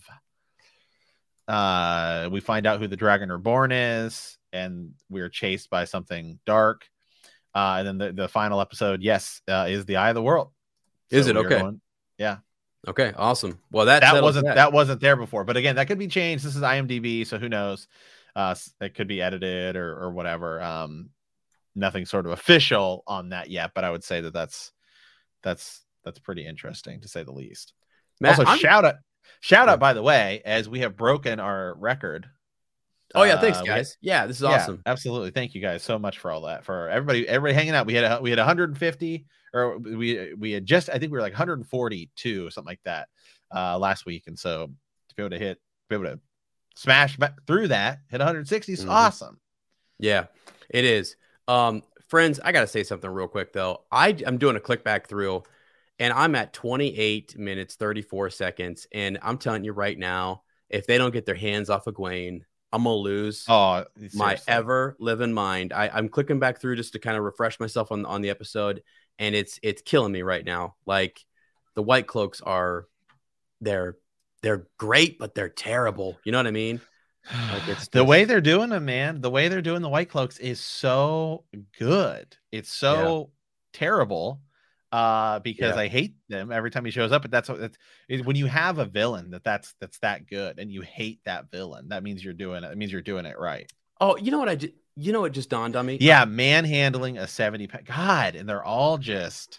uh, we find out who the Dragon Reborn is, and we're chased by something dark. Uh, and then the, the final episode, yes, uh, is the Eye of the World. Is so it okay? Going, yeah. Okay, awesome. Well, that that wasn't that. that wasn't there before, but again, that could be changed. This is IMDb, so who knows? Uh, it could be edited or or whatever. Um, nothing sort of official on that yet, but I would say that that's that's that's pretty interesting to say the least. Matt, also, I'm... shout out, shout out, by the way, as we have broken our record. Oh yeah, thanks guys. We, yeah, this is yeah, awesome. Absolutely, thank you guys so much for all that. For everybody, everybody hanging out. We had a, we had one hundred fifty, or we we had just I think we were like one hundred forty-two, something like that, uh, last week. And so to be able to hit, be able to smash back through that, hit one hundred sixty is mm-hmm. awesome. Yeah, it is. Um, friends, I gotta say something real quick though. I I'm doing a click back through, and I'm at twenty-eight minutes thirty-four seconds, and I'm telling you right now, if they don't get their hands off of Egwene, I'm gonna lose oh, my ever living mind. I, I'm clicking back through just to kind of refresh myself on on the episode, and it's it's killing me right now. Like the White Cloaks are, they're they're great, but they're terrible. You know what I mean? Like it's the just... way they're doing them, man. The way they're doing the White Cloaks is so good. It's so yeah. terrible. Uh, because yeah. I hate them every time he shows up. But that's what that's when you have a villain that that's that's that good, and you hate that villain. That means you're doing it. It means you're doing it right. Oh, you know what I did? You know what just dawned on me? Yeah, manhandling a seventy pack. God, and they're all just.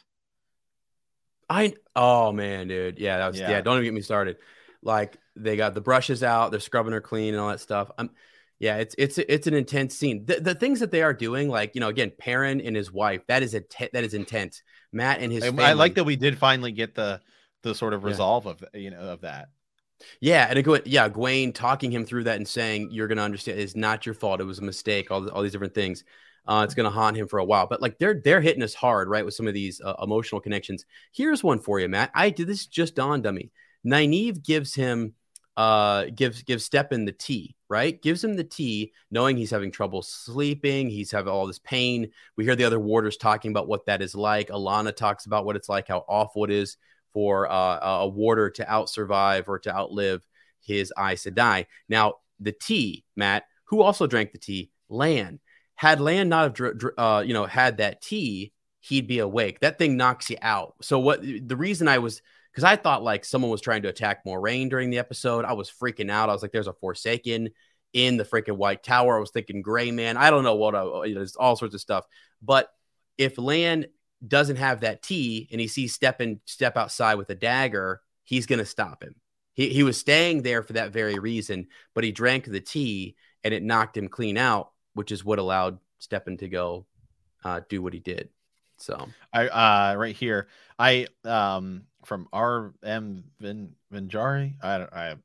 I oh man, dude. Yeah, that was yeah. yeah. Don't even get me started. Like they got the brushes out, they're scrubbing her clean and all that stuff. I'm. Yeah, it's it's it's an intense scene. The, the things that they are doing, like, you know, again, Perrin and his wife, that is a that is intense. Matt and his I, family. I like that we did finally get the the sort of resolve yeah. of you know of that. Yeah, and it, yeah, Egwene talking him through that and saying you're going to understand it's not your fault, it was a mistake. All all these different things, uh, it's going to haunt him for a while. But like they're they're hitting us hard, right, with some of these uh, emotional connections. Here's one for you, Matt. I did this just dawned on me. Nynaeve gives him. Uh, gives gives Steppen the tea, right? Gives him the tea, knowing he's having trouble sleeping. He's having all this pain. We hear the other warders talking about what that is like. Alana talks about what it's like, how awful it is for uh, a warder to out survive or to outlive his Aes Sedai. Now, the tea, Matt, who also drank the tea, Lan. Had Lan not have, dr- dr- uh, you know, had that tea, he'd be awake. That thing knocks you out. So what? The reason I was. Because I thought like someone was trying to attack Moiraine during the episode. I was freaking out. I was like, there's a Forsaken in the freaking White Tower. I was thinking Gray Man. I don't know what, I, you know, there's all sorts of stuff. But if Lan doesn't have that tea and he sees Steppen step outside with a dagger, he's going to stop him. He, he was staying there for that very reason, but he drank the tea and it knocked him clean out, which is what allowed Steppen to go uh, do what he did. So I uh, right here, I um. from R M Vin Vinjari. I don't I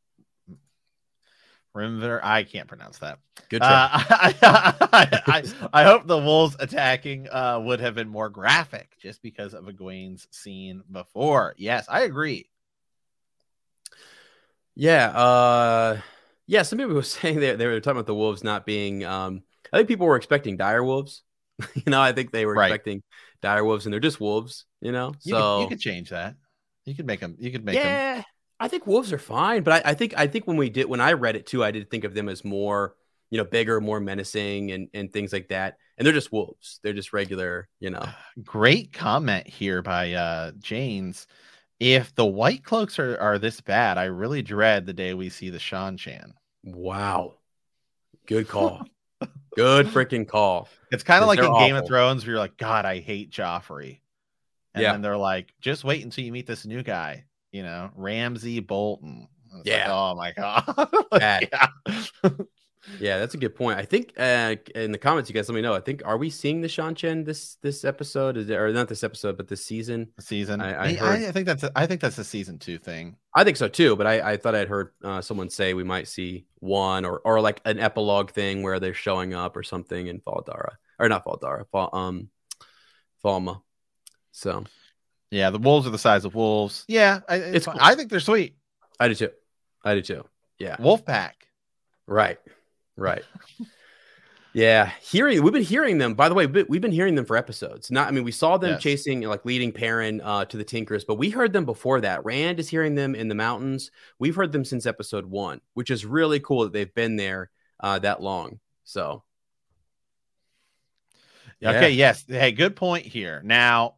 remember I can't pronounce that. Good try. Uh, I, I, I, I hope the wolves attacking uh, would have been more graphic just because of Egwene's scene before. Yes, I agree. Yeah, uh, yeah. Some people were saying that they were talking about the wolves not being. Um, I think people were expecting dire wolves. you know, I think they were right. expecting dire wolves, and they're just wolves. You know, you so could, you could change that. You could make them. You could make yeah, them. I think wolves are fine, but I, I think I think when we did when I read it too, I did think of them as more, you know, bigger, more menacing, and and things like that. And they're just wolves. They're just regular, you know. Great comment here by uh, Janes. If the White Cloaks are, are this bad, I really dread the day we see the Seanchan. Wow, good call. Good freaking call. It's kind of like in awful. Game of Thrones where you're like, God, I hate Joffrey. And yeah. then they're like, just wait until you meet this new guy, you know, Ramsay Bolton. Yeah. Like, oh my God. yeah. yeah, that's a good point. I think uh, in the comments, you guys let me know. I think, are we seeing the Seanchan this this episode? Is there, or not this episode, but this season? The season. I, I, I, heard, I think that's a, I think that's a season two thing. I think so too. But I, I thought I'd heard uh, someone say we might see one or or like an epilogue thing where they're showing up or something in Fall Dara or not Fall Dara, Fall, um, Falma. So, yeah, the wolves are the size of wolves. Yeah, I, it's. Cool. I think they're sweet. I do too. I do too. Yeah, wolf pack. Right, right. Yeah, hearing we've been hearing them. By the way, we've been hearing them for episodes. Not, I mean, we saw them Yes. chasing, like leading Perrin uh, to the Tinkers, but we heard them before that. Rand is hearing them in the mountains. We've heard them since episode one, which is really cool that they've been there uh, that long. So, yeah. Okay, yes. Hey, good point here. Now,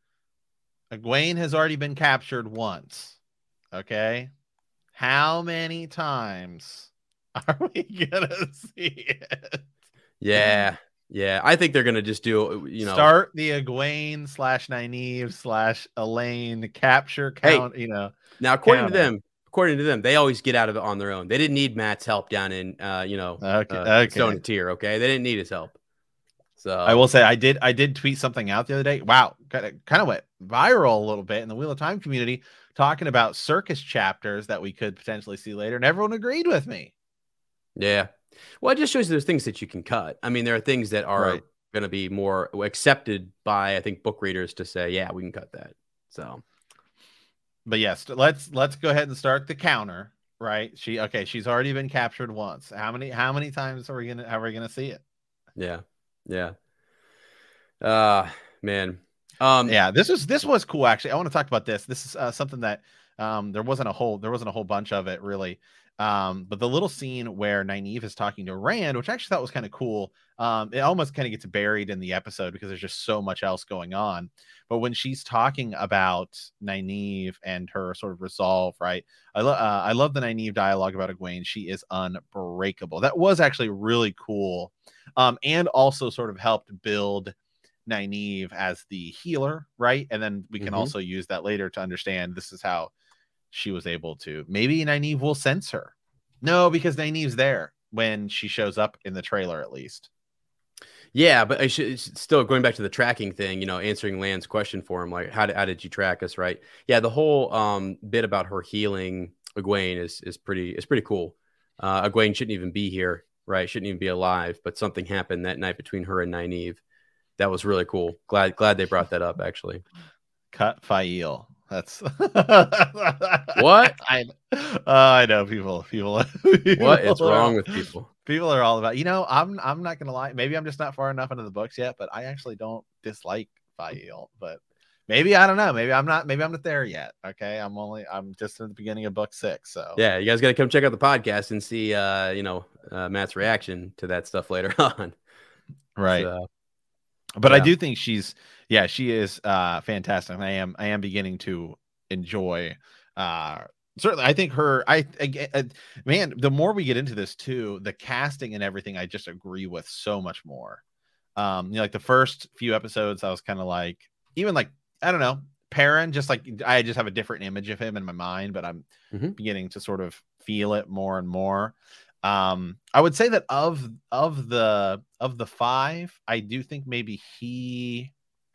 Egwene has already been captured once. Okay, how many times are we gonna see it? Yeah, yeah. I think they're gonna just do, you know, start the Egwene slash Nynaeve slash Elaine capture count. Hey, you know, now according to them, according to them, they always get out of it on their own. They didn't need Matt's help down in, uh, you know, okay, uh, okay. Stone and Tear. Okay, they didn't need his help. So I will say I did I did tweet something out the other day. Wow, kind of kind of went viral a little bit in the Wheel of Time community, talking about circus chapters that we could potentially see later, and everyone agreed with me. Yeah. Well, it just shows there's things that you can cut. I mean, there are things that are right. going to be more accepted by, I think, book readers to say, yeah, we can cut that. So, but yes, let's let's go ahead and start the counter. Right? She okay. She's already been captured once. How many how many times are we gonna how are we gonna see it? Yeah, yeah. Uh man. Um, yeah. This was this was cool. Actually, I want to talk about this. This is uh, something that um there wasn't a whole there wasn't a whole bunch of it really. Um, but the little scene where Nynaeve is talking to Rand, which I actually thought was kind of cool. Um, it almost kind of gets buried in the episode because there's just so much else going on. But when she's talking about Nynaeve and her sort of resolve, right? I love uh, I love the Nynaeve dialogue about Egwene. She is unbreakable. That was actually really cool, um, and also sort of helped build Nynaeve as the healer, right? And then we can mm-hmm. also use that later to understand this is how she was able to. Maybe Nynaeve will sense her. No, because Nynaeve's there when she shows up in the trailer, at least. Yeah, but I should still going back to the tracking thing, you know, answering Land's question for him, like, how did, how did you track us, right? Yeah, the whole um, bit about her healing Egwene is is pretty is pretty cool. Uh, Egwene shouldn't even be here, right? Shouldn't even be alive, but something happened that night between her and Nynaeve. That was really cool. Glad glad they brought that up, actually. Cut Fael. That's what I uh, I know people, people people what is wrong with people people are all about, you know, I'm I'm not gonna lie, maybe I'm just not far enough into the books yet, but I actually don't dislike Fael, but maybe I don't know, maybe I'm not maybe I'm not there yet. Okay, I'm only I'm just at the beginning of book six, so yeah, you guys got to come check out the podcast and see uh you know uh, Matt's reaction to that stuff later on, right? So, but yeah. I do think she's yeah, she is uh fantastic. I am I am beginning to enjoy uh certainly I think her I, I, I man, the more we get into this too, the casting and everything I just agree with so much more. Um, you know, like the first few episodes, I was kind of like, even like, I don't know, Perrin, just like I just have a different image of him in my mind, but I'm mm-hmm. beginning to sort of feel it more and more. Um, I would say that of of the of the five, I do think maybe he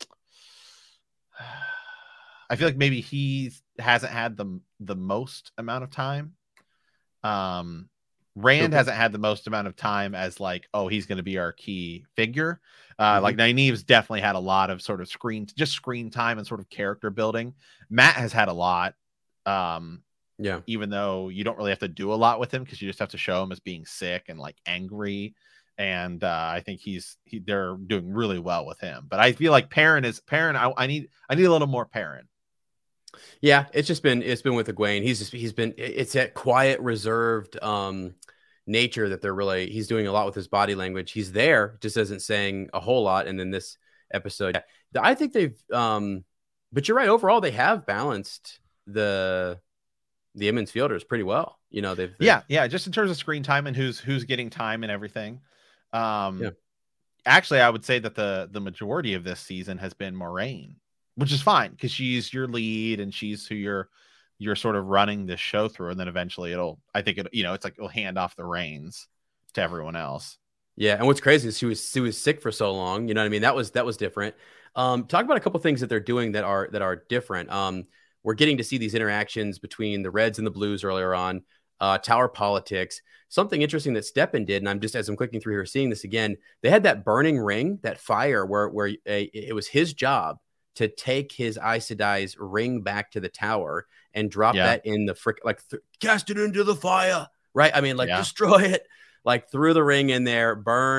I feel like maybe he hasn't had the the most amount of time. Um, Rand okay. hasn't had the most amount of time as like, oh, he's going to be our key figure. Uh, mm-hmm. Like Nynaeve's definitely had a lot of sort of screen, just screen time and sort of character building. Matt has had a lot. Um, yeah. Even though you don't really have to do a lot with him because you just have to show him as being sick and like angry. And uh, I think he's he, they're doing really well with him. But I feel like Perrin is Perrin. I, I need I need a little more Perrin. Yeah, it's just been it's been with Egwene. He's just he's been it's that quiet, reserved um, nature that they're really he's doing a lot with his body language. He's there, just isn't saying a whole lot. And then this episode, I think they've. Um, but you're right. Overall, they have balanced the the Emond's Fielders pretty well. You know, they've, they've yeah yeah just in terms of screen time and who's who's getting time and everything. Um, yeah. Actually, I would say that the the majority of this season has been Moiraine, which is fine because she's your lead and she's who you're you're sort of running this show through, and then eventually it'll I think it you know it's like it'll hand off the reins to everyone else. Yeah, and what's crazy is she was she was sick for so long. You know what I mean? That was that was different. Um, talk about a couple things that they're doing that are that are different. Um, we're getting to see these interactions between the Reds and the Blues earlier on. Uh, Tower politics. Something interesting that Steppen did, and I'm just as I'm clicking through here seeing this again. They had that burning ring, that fire, where where a, it was his job to take his Aes Sedai's ring back to the tower and drop yeah. that in the frick, like th- cast it into the fire, right? I mean, like yeah. destroy it, like threw the ring in there, burned.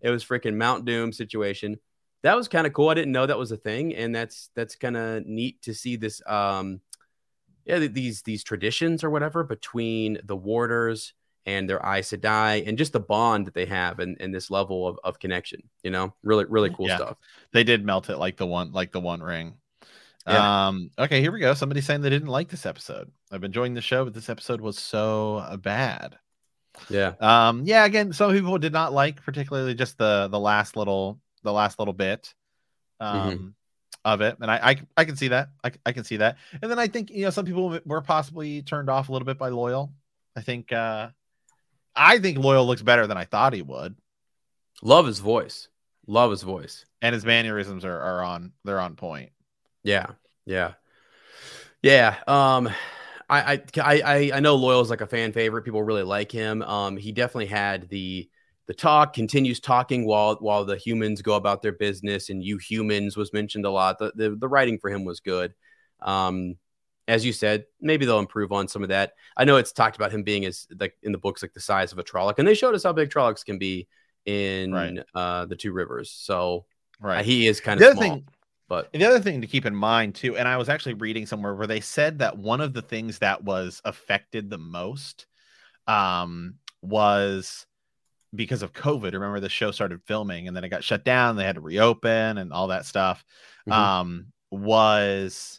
It was freaking Mount Doom situation. That was kind of cool. I didn't know that was a thing, and that's that's kind of neat to see this. Um, yeah, these these traditions or whatever between the warders and their Aes Sedai, and just the bond that they have, and, and this level of, of connection. You know, really really cool yeah, stuff. They did melt it like the one like the One Ring. Yeah. Um, okay, here we go. Somebody saying they didn't like this episode. I've been enjoying the show, but this episode was so uh, bad. Yeah. Um, yeah, again, some people did not like particularly just the the last little the last little bit um mm-hmm. of it. And I, I I can see that. I, I can see that. And then I think, you know, some people were possibly turned off a little bit by Loial. I think uh I think Loial looks better than I thought he would. Love his voice. Love his voice. And his mannerisms are, are on they're on point. Yeah, yeah, yeah. Um, I, I, I, I know Loial's like a fan favorite. People really like him. Um, he definitely had the the talk, continues talking while while the humans go about their business, and you humans was mentioned a lot. The the, the writing for him was good. Um, as you said, maybe they'll improve on some of that. I know it's talked about him being as like in the books like the size of a Trolloc, and they showed us how big Trollocs can be in right. uh, the Two Rivers. So right, uh, he is kind of small. Thing- But the other thing to keep in mind too, and I was actually reading somewhere where they said that one of the things that was affected the most um, was because of COVID. Remember, the show started filming and then it got shut down. They had to reopen and all that stuff. Mm-hmm. Um, was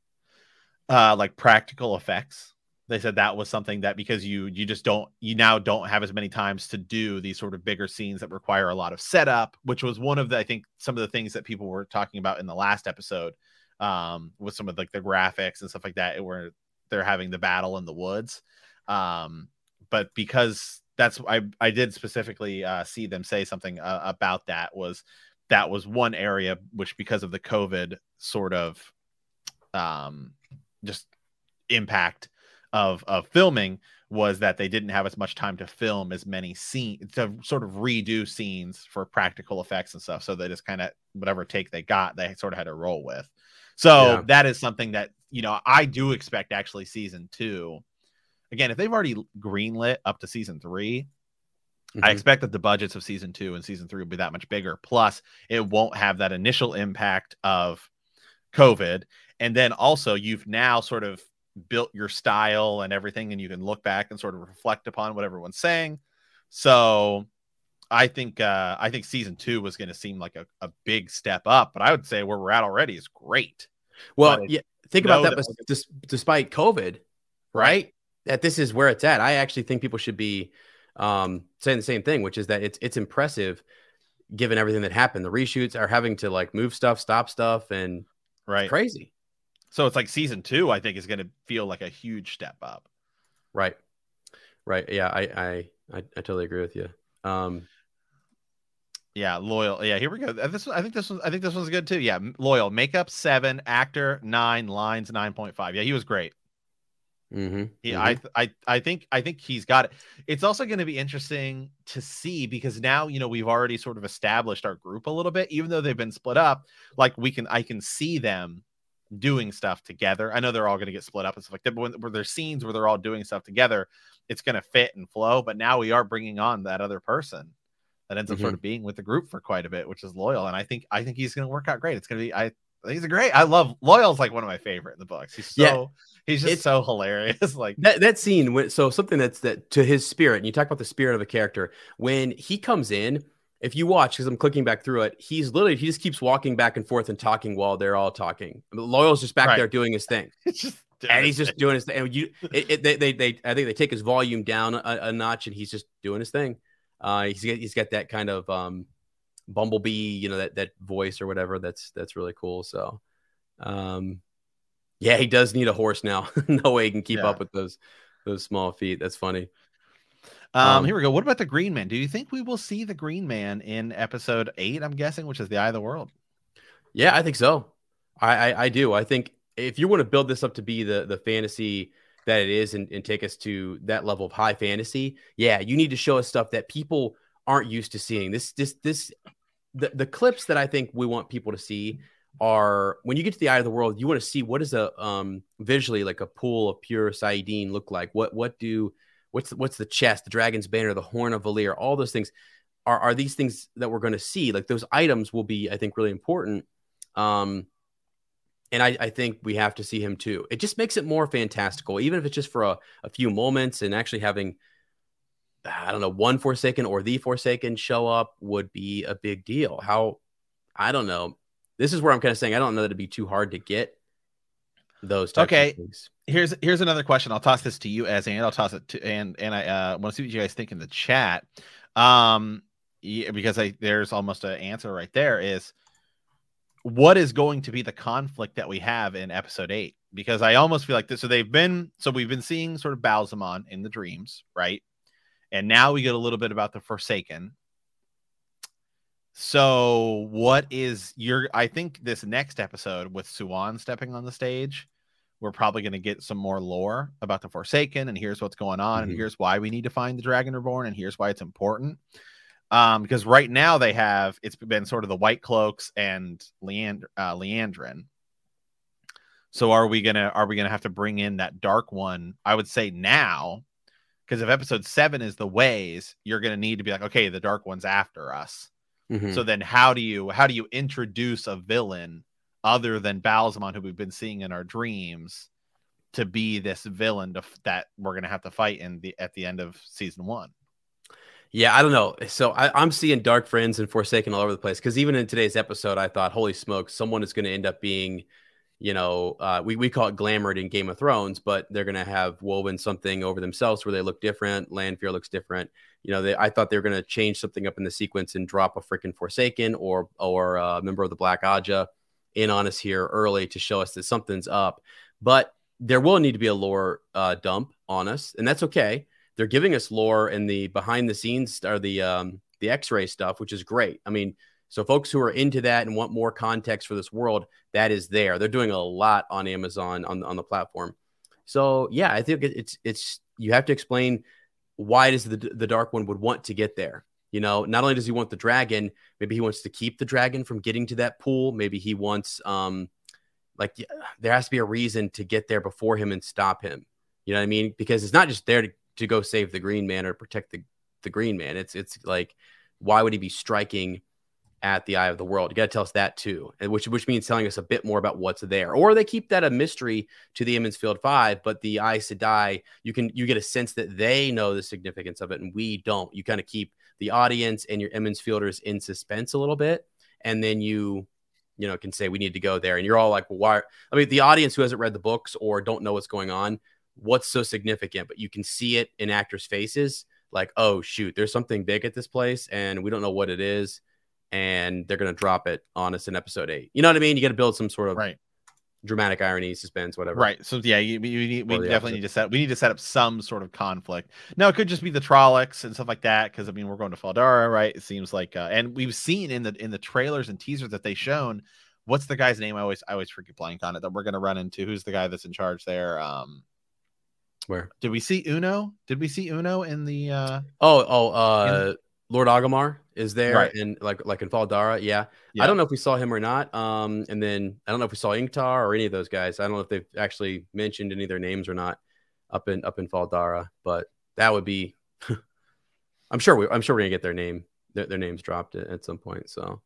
uh, like practical effects. They said that was something that because you you just don't you now don't have as many times to do these sort of bigger scenes that require a lot of setup, which was one of the I think some of the things that people were talking about in the last episode um, with some of like the graphics and stuff like that, where they're having the battle in the woods. Um, but because that's I I did specifically uh, see them say something uh, about that was that was one area which because of the COVID sort of um, just impact. Of, of filming was that they didn't have as much time to film as many scenes to sort of redo scenes for practical effects and stuff. So they just kind of whatever take they got, they sort of had to roll with. So yeah. That is something that, you know, I do expect actually season two. Again, if they've already greenlit up to season three, mm-hmm. I expect that the budgets of season two and season three will be that much bigger. Plus, it won't have that initial impact of COVID. And then also you've now sort of built your style and everything, and you can look back and sort of reflect upon what everyone's saying. So I think uh I think season two was going to seem like a, a big step up, but I would say where we're at already is great. Well, yeah, think about that, that but dis- despite COVID, right? That this is where it's at. I actually think people should be um saying the same thing, which is that it's it's impressive given everything that happened. The reshoots are having to like move stuff, stop stuff, and right, it's crazy. So it's like season two, I think, is going to feel like a huge step up. Right. Right. Yeah, I I I, I totally agree with you. Um, yeah, Loial. Yeah, here we go. This I think this was I think this one's good too. Yeah, Loial. Makeup seven, actor nine, lines nine point five. Yeah, he was great. Mm-hmm. He, mm-hmm. I I I think I think he's got it. It's also going to be interesting to see because now you know we've already sort of established our group a little bit, even though they've been split up. Like we can I can see them doing stuff together. I know they're all going to get split up and stuff like that, but when, when there's scenes where they're all doing stuff together, it's going to fit and flow. But now we are bringing on that other person that ends up mm-hmm. sort of being with the group for quite a bit, which is Loial. And I think I think he's going to work out great. It's going to be I, I think he's a great. I love Loial's like one of my favorite in the books. He's so yeah, he's just so hilarious. Like that that scene. When, so something that's that to his spirit. And you talk about the spirit of a character when he comes in. If you watch, because I'm clicking back through it, he's literally, he just keeps walking back and forth and talking while they're all talking. I mean, Loial's just back right. there doing his thing. just and he's just thing. doing his thing. And you, it, it, they, they, they, I think they take his volume down a, a notch and he's just doing his thing. Uh, he's got, he's got that kind of um, bumblebee, you know, that, that voice or whatever. That's, that's really cool. So, um, yeah, he does need a horse now. No way he can keep yeah. up with those, those small feet. That's funny. Um, um, here we go. What about the Green Man? Do you think we will see the Green Man in episode eight? I'm guessing, which is the Eye of the World. Yeah, I think so. I, I, I do. I think if you want to build this up to be the the fantasy that it is, and, and take us to that level of high fantasy, yeah, you need to show us stuff that people aren't used to seeing. This, this, this, the the clips that I think we want people to see are when you get to the Eye of the World. You want to see what is a um visually like a pool of pure saidin look like. What what do What's what's the chest, the dragon's banner, the horn of Valir, all those things. are, are these things that we're going to see. Like those items will be, I think, really important. Um, and I, I think we have to see him too. It just makes it more fantastical, even if it's just for a, a few moments, and actually having, I don't know, one Forsaken or the Forsaken show up would be a big deal. How, I don't know. This is where I'm kind of saying, I don't know that it'd be too hard to get those types okay. of things. Here's here's another question. I'll toss this to you, as and I'll toss it to and and I uh, want to see what you guys think in the chat. Um, yeah, because I there's almost an answer right there. Is what is going to be the conflict that we have in episode eight? Because I almost feel like this. So they've been so we've been seeing sort of Balsamon in the dreams, right? And now we get a little bit about the Forsaken. So what is your? I think this next episode with Suan stepping on the stage, we're probably going to get some more lore about the Forsaken, and here's what's going on, mm-hmm. and here's why we need to find the Dragon Reborn, and here's why it's important. Um, because right now they have, it's been sort of the White Cloaks and Leand uh, Liandrin. So are we gonna are we gonna have to bring in that Dark One? I would say now, because if episode seven is the Ways, you're gonna need to be like, okay, the Dark One's after us. Mm-hmm. So then how do you how do you introduce a villain other than Balsamon, who we've been seeing in our dreams, to be this villain to, that we're going to have to fight in the at the end of season one? Yeah, I don't know. So I, I'm seeing Dark Friends and Forsaken all over the place, because even in today's episode, I thought, holy smokes, someone is going to end up being, you know, uh, we, we call it glamored in Game of Thrones, but they're going to have woven something over themselves where they look different. Lanfear looks different. You know, they, I thought they were going to change something up in the sequence and drop a freaking Forsaken or or a member of the Black Aja in on us here early to show us that something's up. But there will need to be a lore uh, dump on us, and that's okay. They're giving us lore in the behind the scenes or the um, the X-ray stuff, which is great. I mean, so folks who are into that and want more context for this world, that is there. They're doing a lot on Amazon on on the platform. So yeah, I think it's it's you have to explain why does the the Dark One would want to get there. You know, not only does he want the dragon, maybe he wants to keep the dragon from getting to that pool. Maybe he wants, um, like, there has to be a reason to get there before him and stop him. You know what I mean? Because it's not just there to, to go save the Green Man or protect the, the Green Man. It's, it's like, why would he be striking at the Eye of the World? You got to tell us that too, and which, which means telling us a bit more about what's there. Or they keep that a mystery to the Emond's Field Five, but the Aes Sedai, you can, you get a sense that they know the significance of it and we don't. You kind of keep the audience and your Emond's Fielders in suspense a little bit, and then you, you know, can say we need to go there, and you're all like, well, why? I mean, the audience who hasn't read the books or don't know what's going on, what's so significant? But you can see it in actors' faces, like, oh shoot, there's something big at this place, and we don't know what it is, and they're gonna drop it on us in episode eight. You know what I mean? You got to build some sort of right. dramatic irony, suspense, whatever. Right. So yeah, you, we, need, we definitely opposite. need to set. We need to set up some sort of conflict. Now it could just be the Trollocs and stuff like that, because I mean we're going to Faldara, right? It seems like, uh, and we've seen in the in the trailers and teasers that they shown. What's the guy's name? I always I always forget blank on it. That we're going to run into. Who's the guy that's in charge there? Um, Where did we see Uno? Did we see Uno in the? Uh, oh oh uh. In- Lord Agamar is there, right. and like like in Faldara, yeah. yeah. I don't know if we saw him or not. Um, and then I don't know if we saw Ingtar or any of those guys. I don't know if they've actually mentioned any of their names or not up in up in Faldara. But that would be, I'm sure we I'm sure we're gonna get their name their, their names dropped at, at some point. So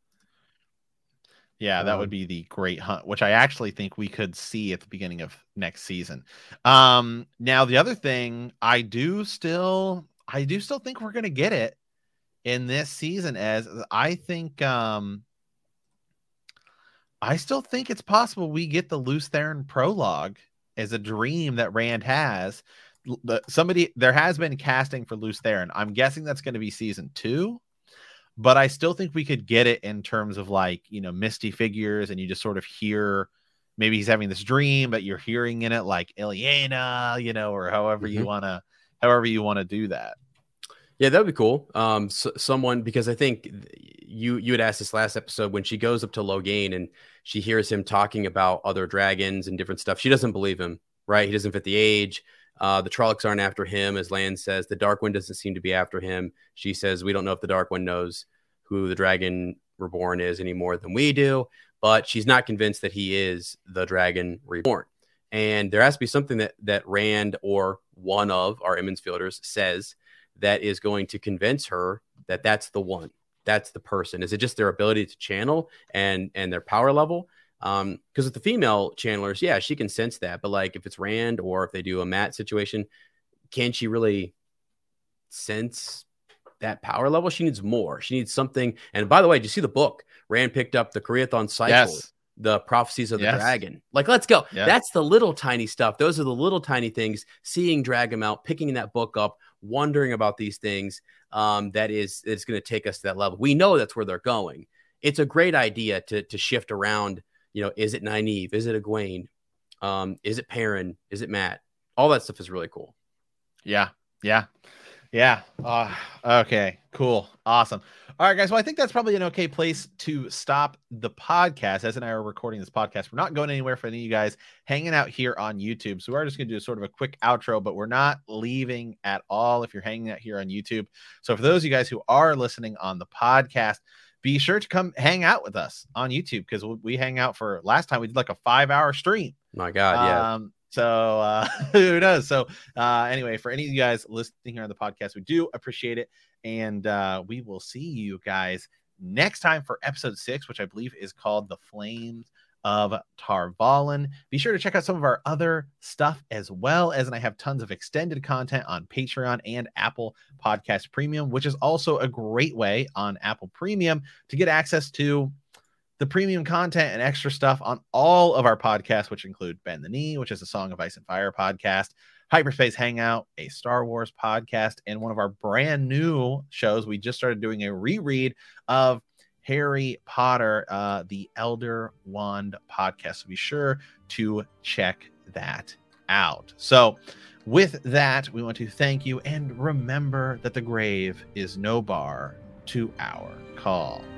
yeah, that um, would be the Great Hunt, which I actually think we could see at the beginning of next season. Um, now the other thing, I do still I do still think we're gonna get it in this season, as I think um I still think it's possible we get the Lews Therin prologue as a dream that Rand has. The, somebody there has been casting for Lews Therin. I'm guessing that's going to be season two, but I still think we could get it in terms of, like, you know, misty figures, and you just sort of hear maybe he's having this dream, but you're hearing in it like Ilyena, you know, or however mm-hmm. you want to however you want to do that. Yeah, that would be cool. Um, so, someone, because I think you you had asked this last episode, when she goes up to Logain and she hears him talking about other dragons and different stuff, she doesn't believe him, right? He doesn't fit the age. Uh, the Trollocs aren't after him, as Lan says. The Dark One doesn't seem to be after him. She says, we don't know if the Dark One knows who the Dragon Reborn is any more than we do, but she's not convinced that he is the Dragon Reborn. And there has to be something that that Rand or one of our Emond's Fielders says that is going to convince her that that's the one, that's the person. Is it just their ability to channel and and their power level? Um, because with the female channelers, yeah, she can sense that. But like if it's Rand or if they do a Matt situation, can she really sense that power level? She needs more. She needs something. And by the way, did you see the book? Rand picked up the Koreathon cycle, yes. the prophecies of the yes. dragon. Like, let's go. Yeah. That's the little tiny stuff. Those are the little tiny things. Seeing Dragamount, picking that book up, wondering about these things. Um, that is, it's going to take us to that level. We know that's where they're going. It's a great idea to to shift around. You know, is it Nynaeve? Is it Egwene? Um, is it Perrin? Is it Matt? All that stuff is really cool. Yeah. Yeah. Yeah. Uh, okay. Cool. Awesome. All right, guys. Well, I think that's probably an okay place to stop the podcast. As and I are recording this podcast, we're not going anywhere for any of you guys hanging out here on YouTube. So we're just going to do sort of a quick outro, but we're not leaving at all if you're hanging out here on YouTube. So for those of you guys who are listening on the podcast, be sure to come hang out with us on YouTube, because we hang out for last time we did like a five hour stream. My God. Yeah. Um, so uh, who knows? So uh, anyway, for any of you guys listening here on the podcast, we do appreciate it. And uh, we will see you guys next time for episode six, which I believe is called The Flames of Tar Valon. Be sure to check out some of our other stuff as well, as and I have tons of extended content on Patreon and Apple Podcast Premium, which is also a great way on Apple Premium to get access to the premium content and extra stuff on all of our podcasts, which include Bend the Knee, which is a Song of Ice and Fire podcast, Hyperspace Hangout, a Star Wars podcast, and one of our brand new shows. We just started doing a reread of Harry Potter, uh, the Elder Wand podcast. So be sure to check that out. So with that, we want to thank you, and remember that the grave is no bar to our call.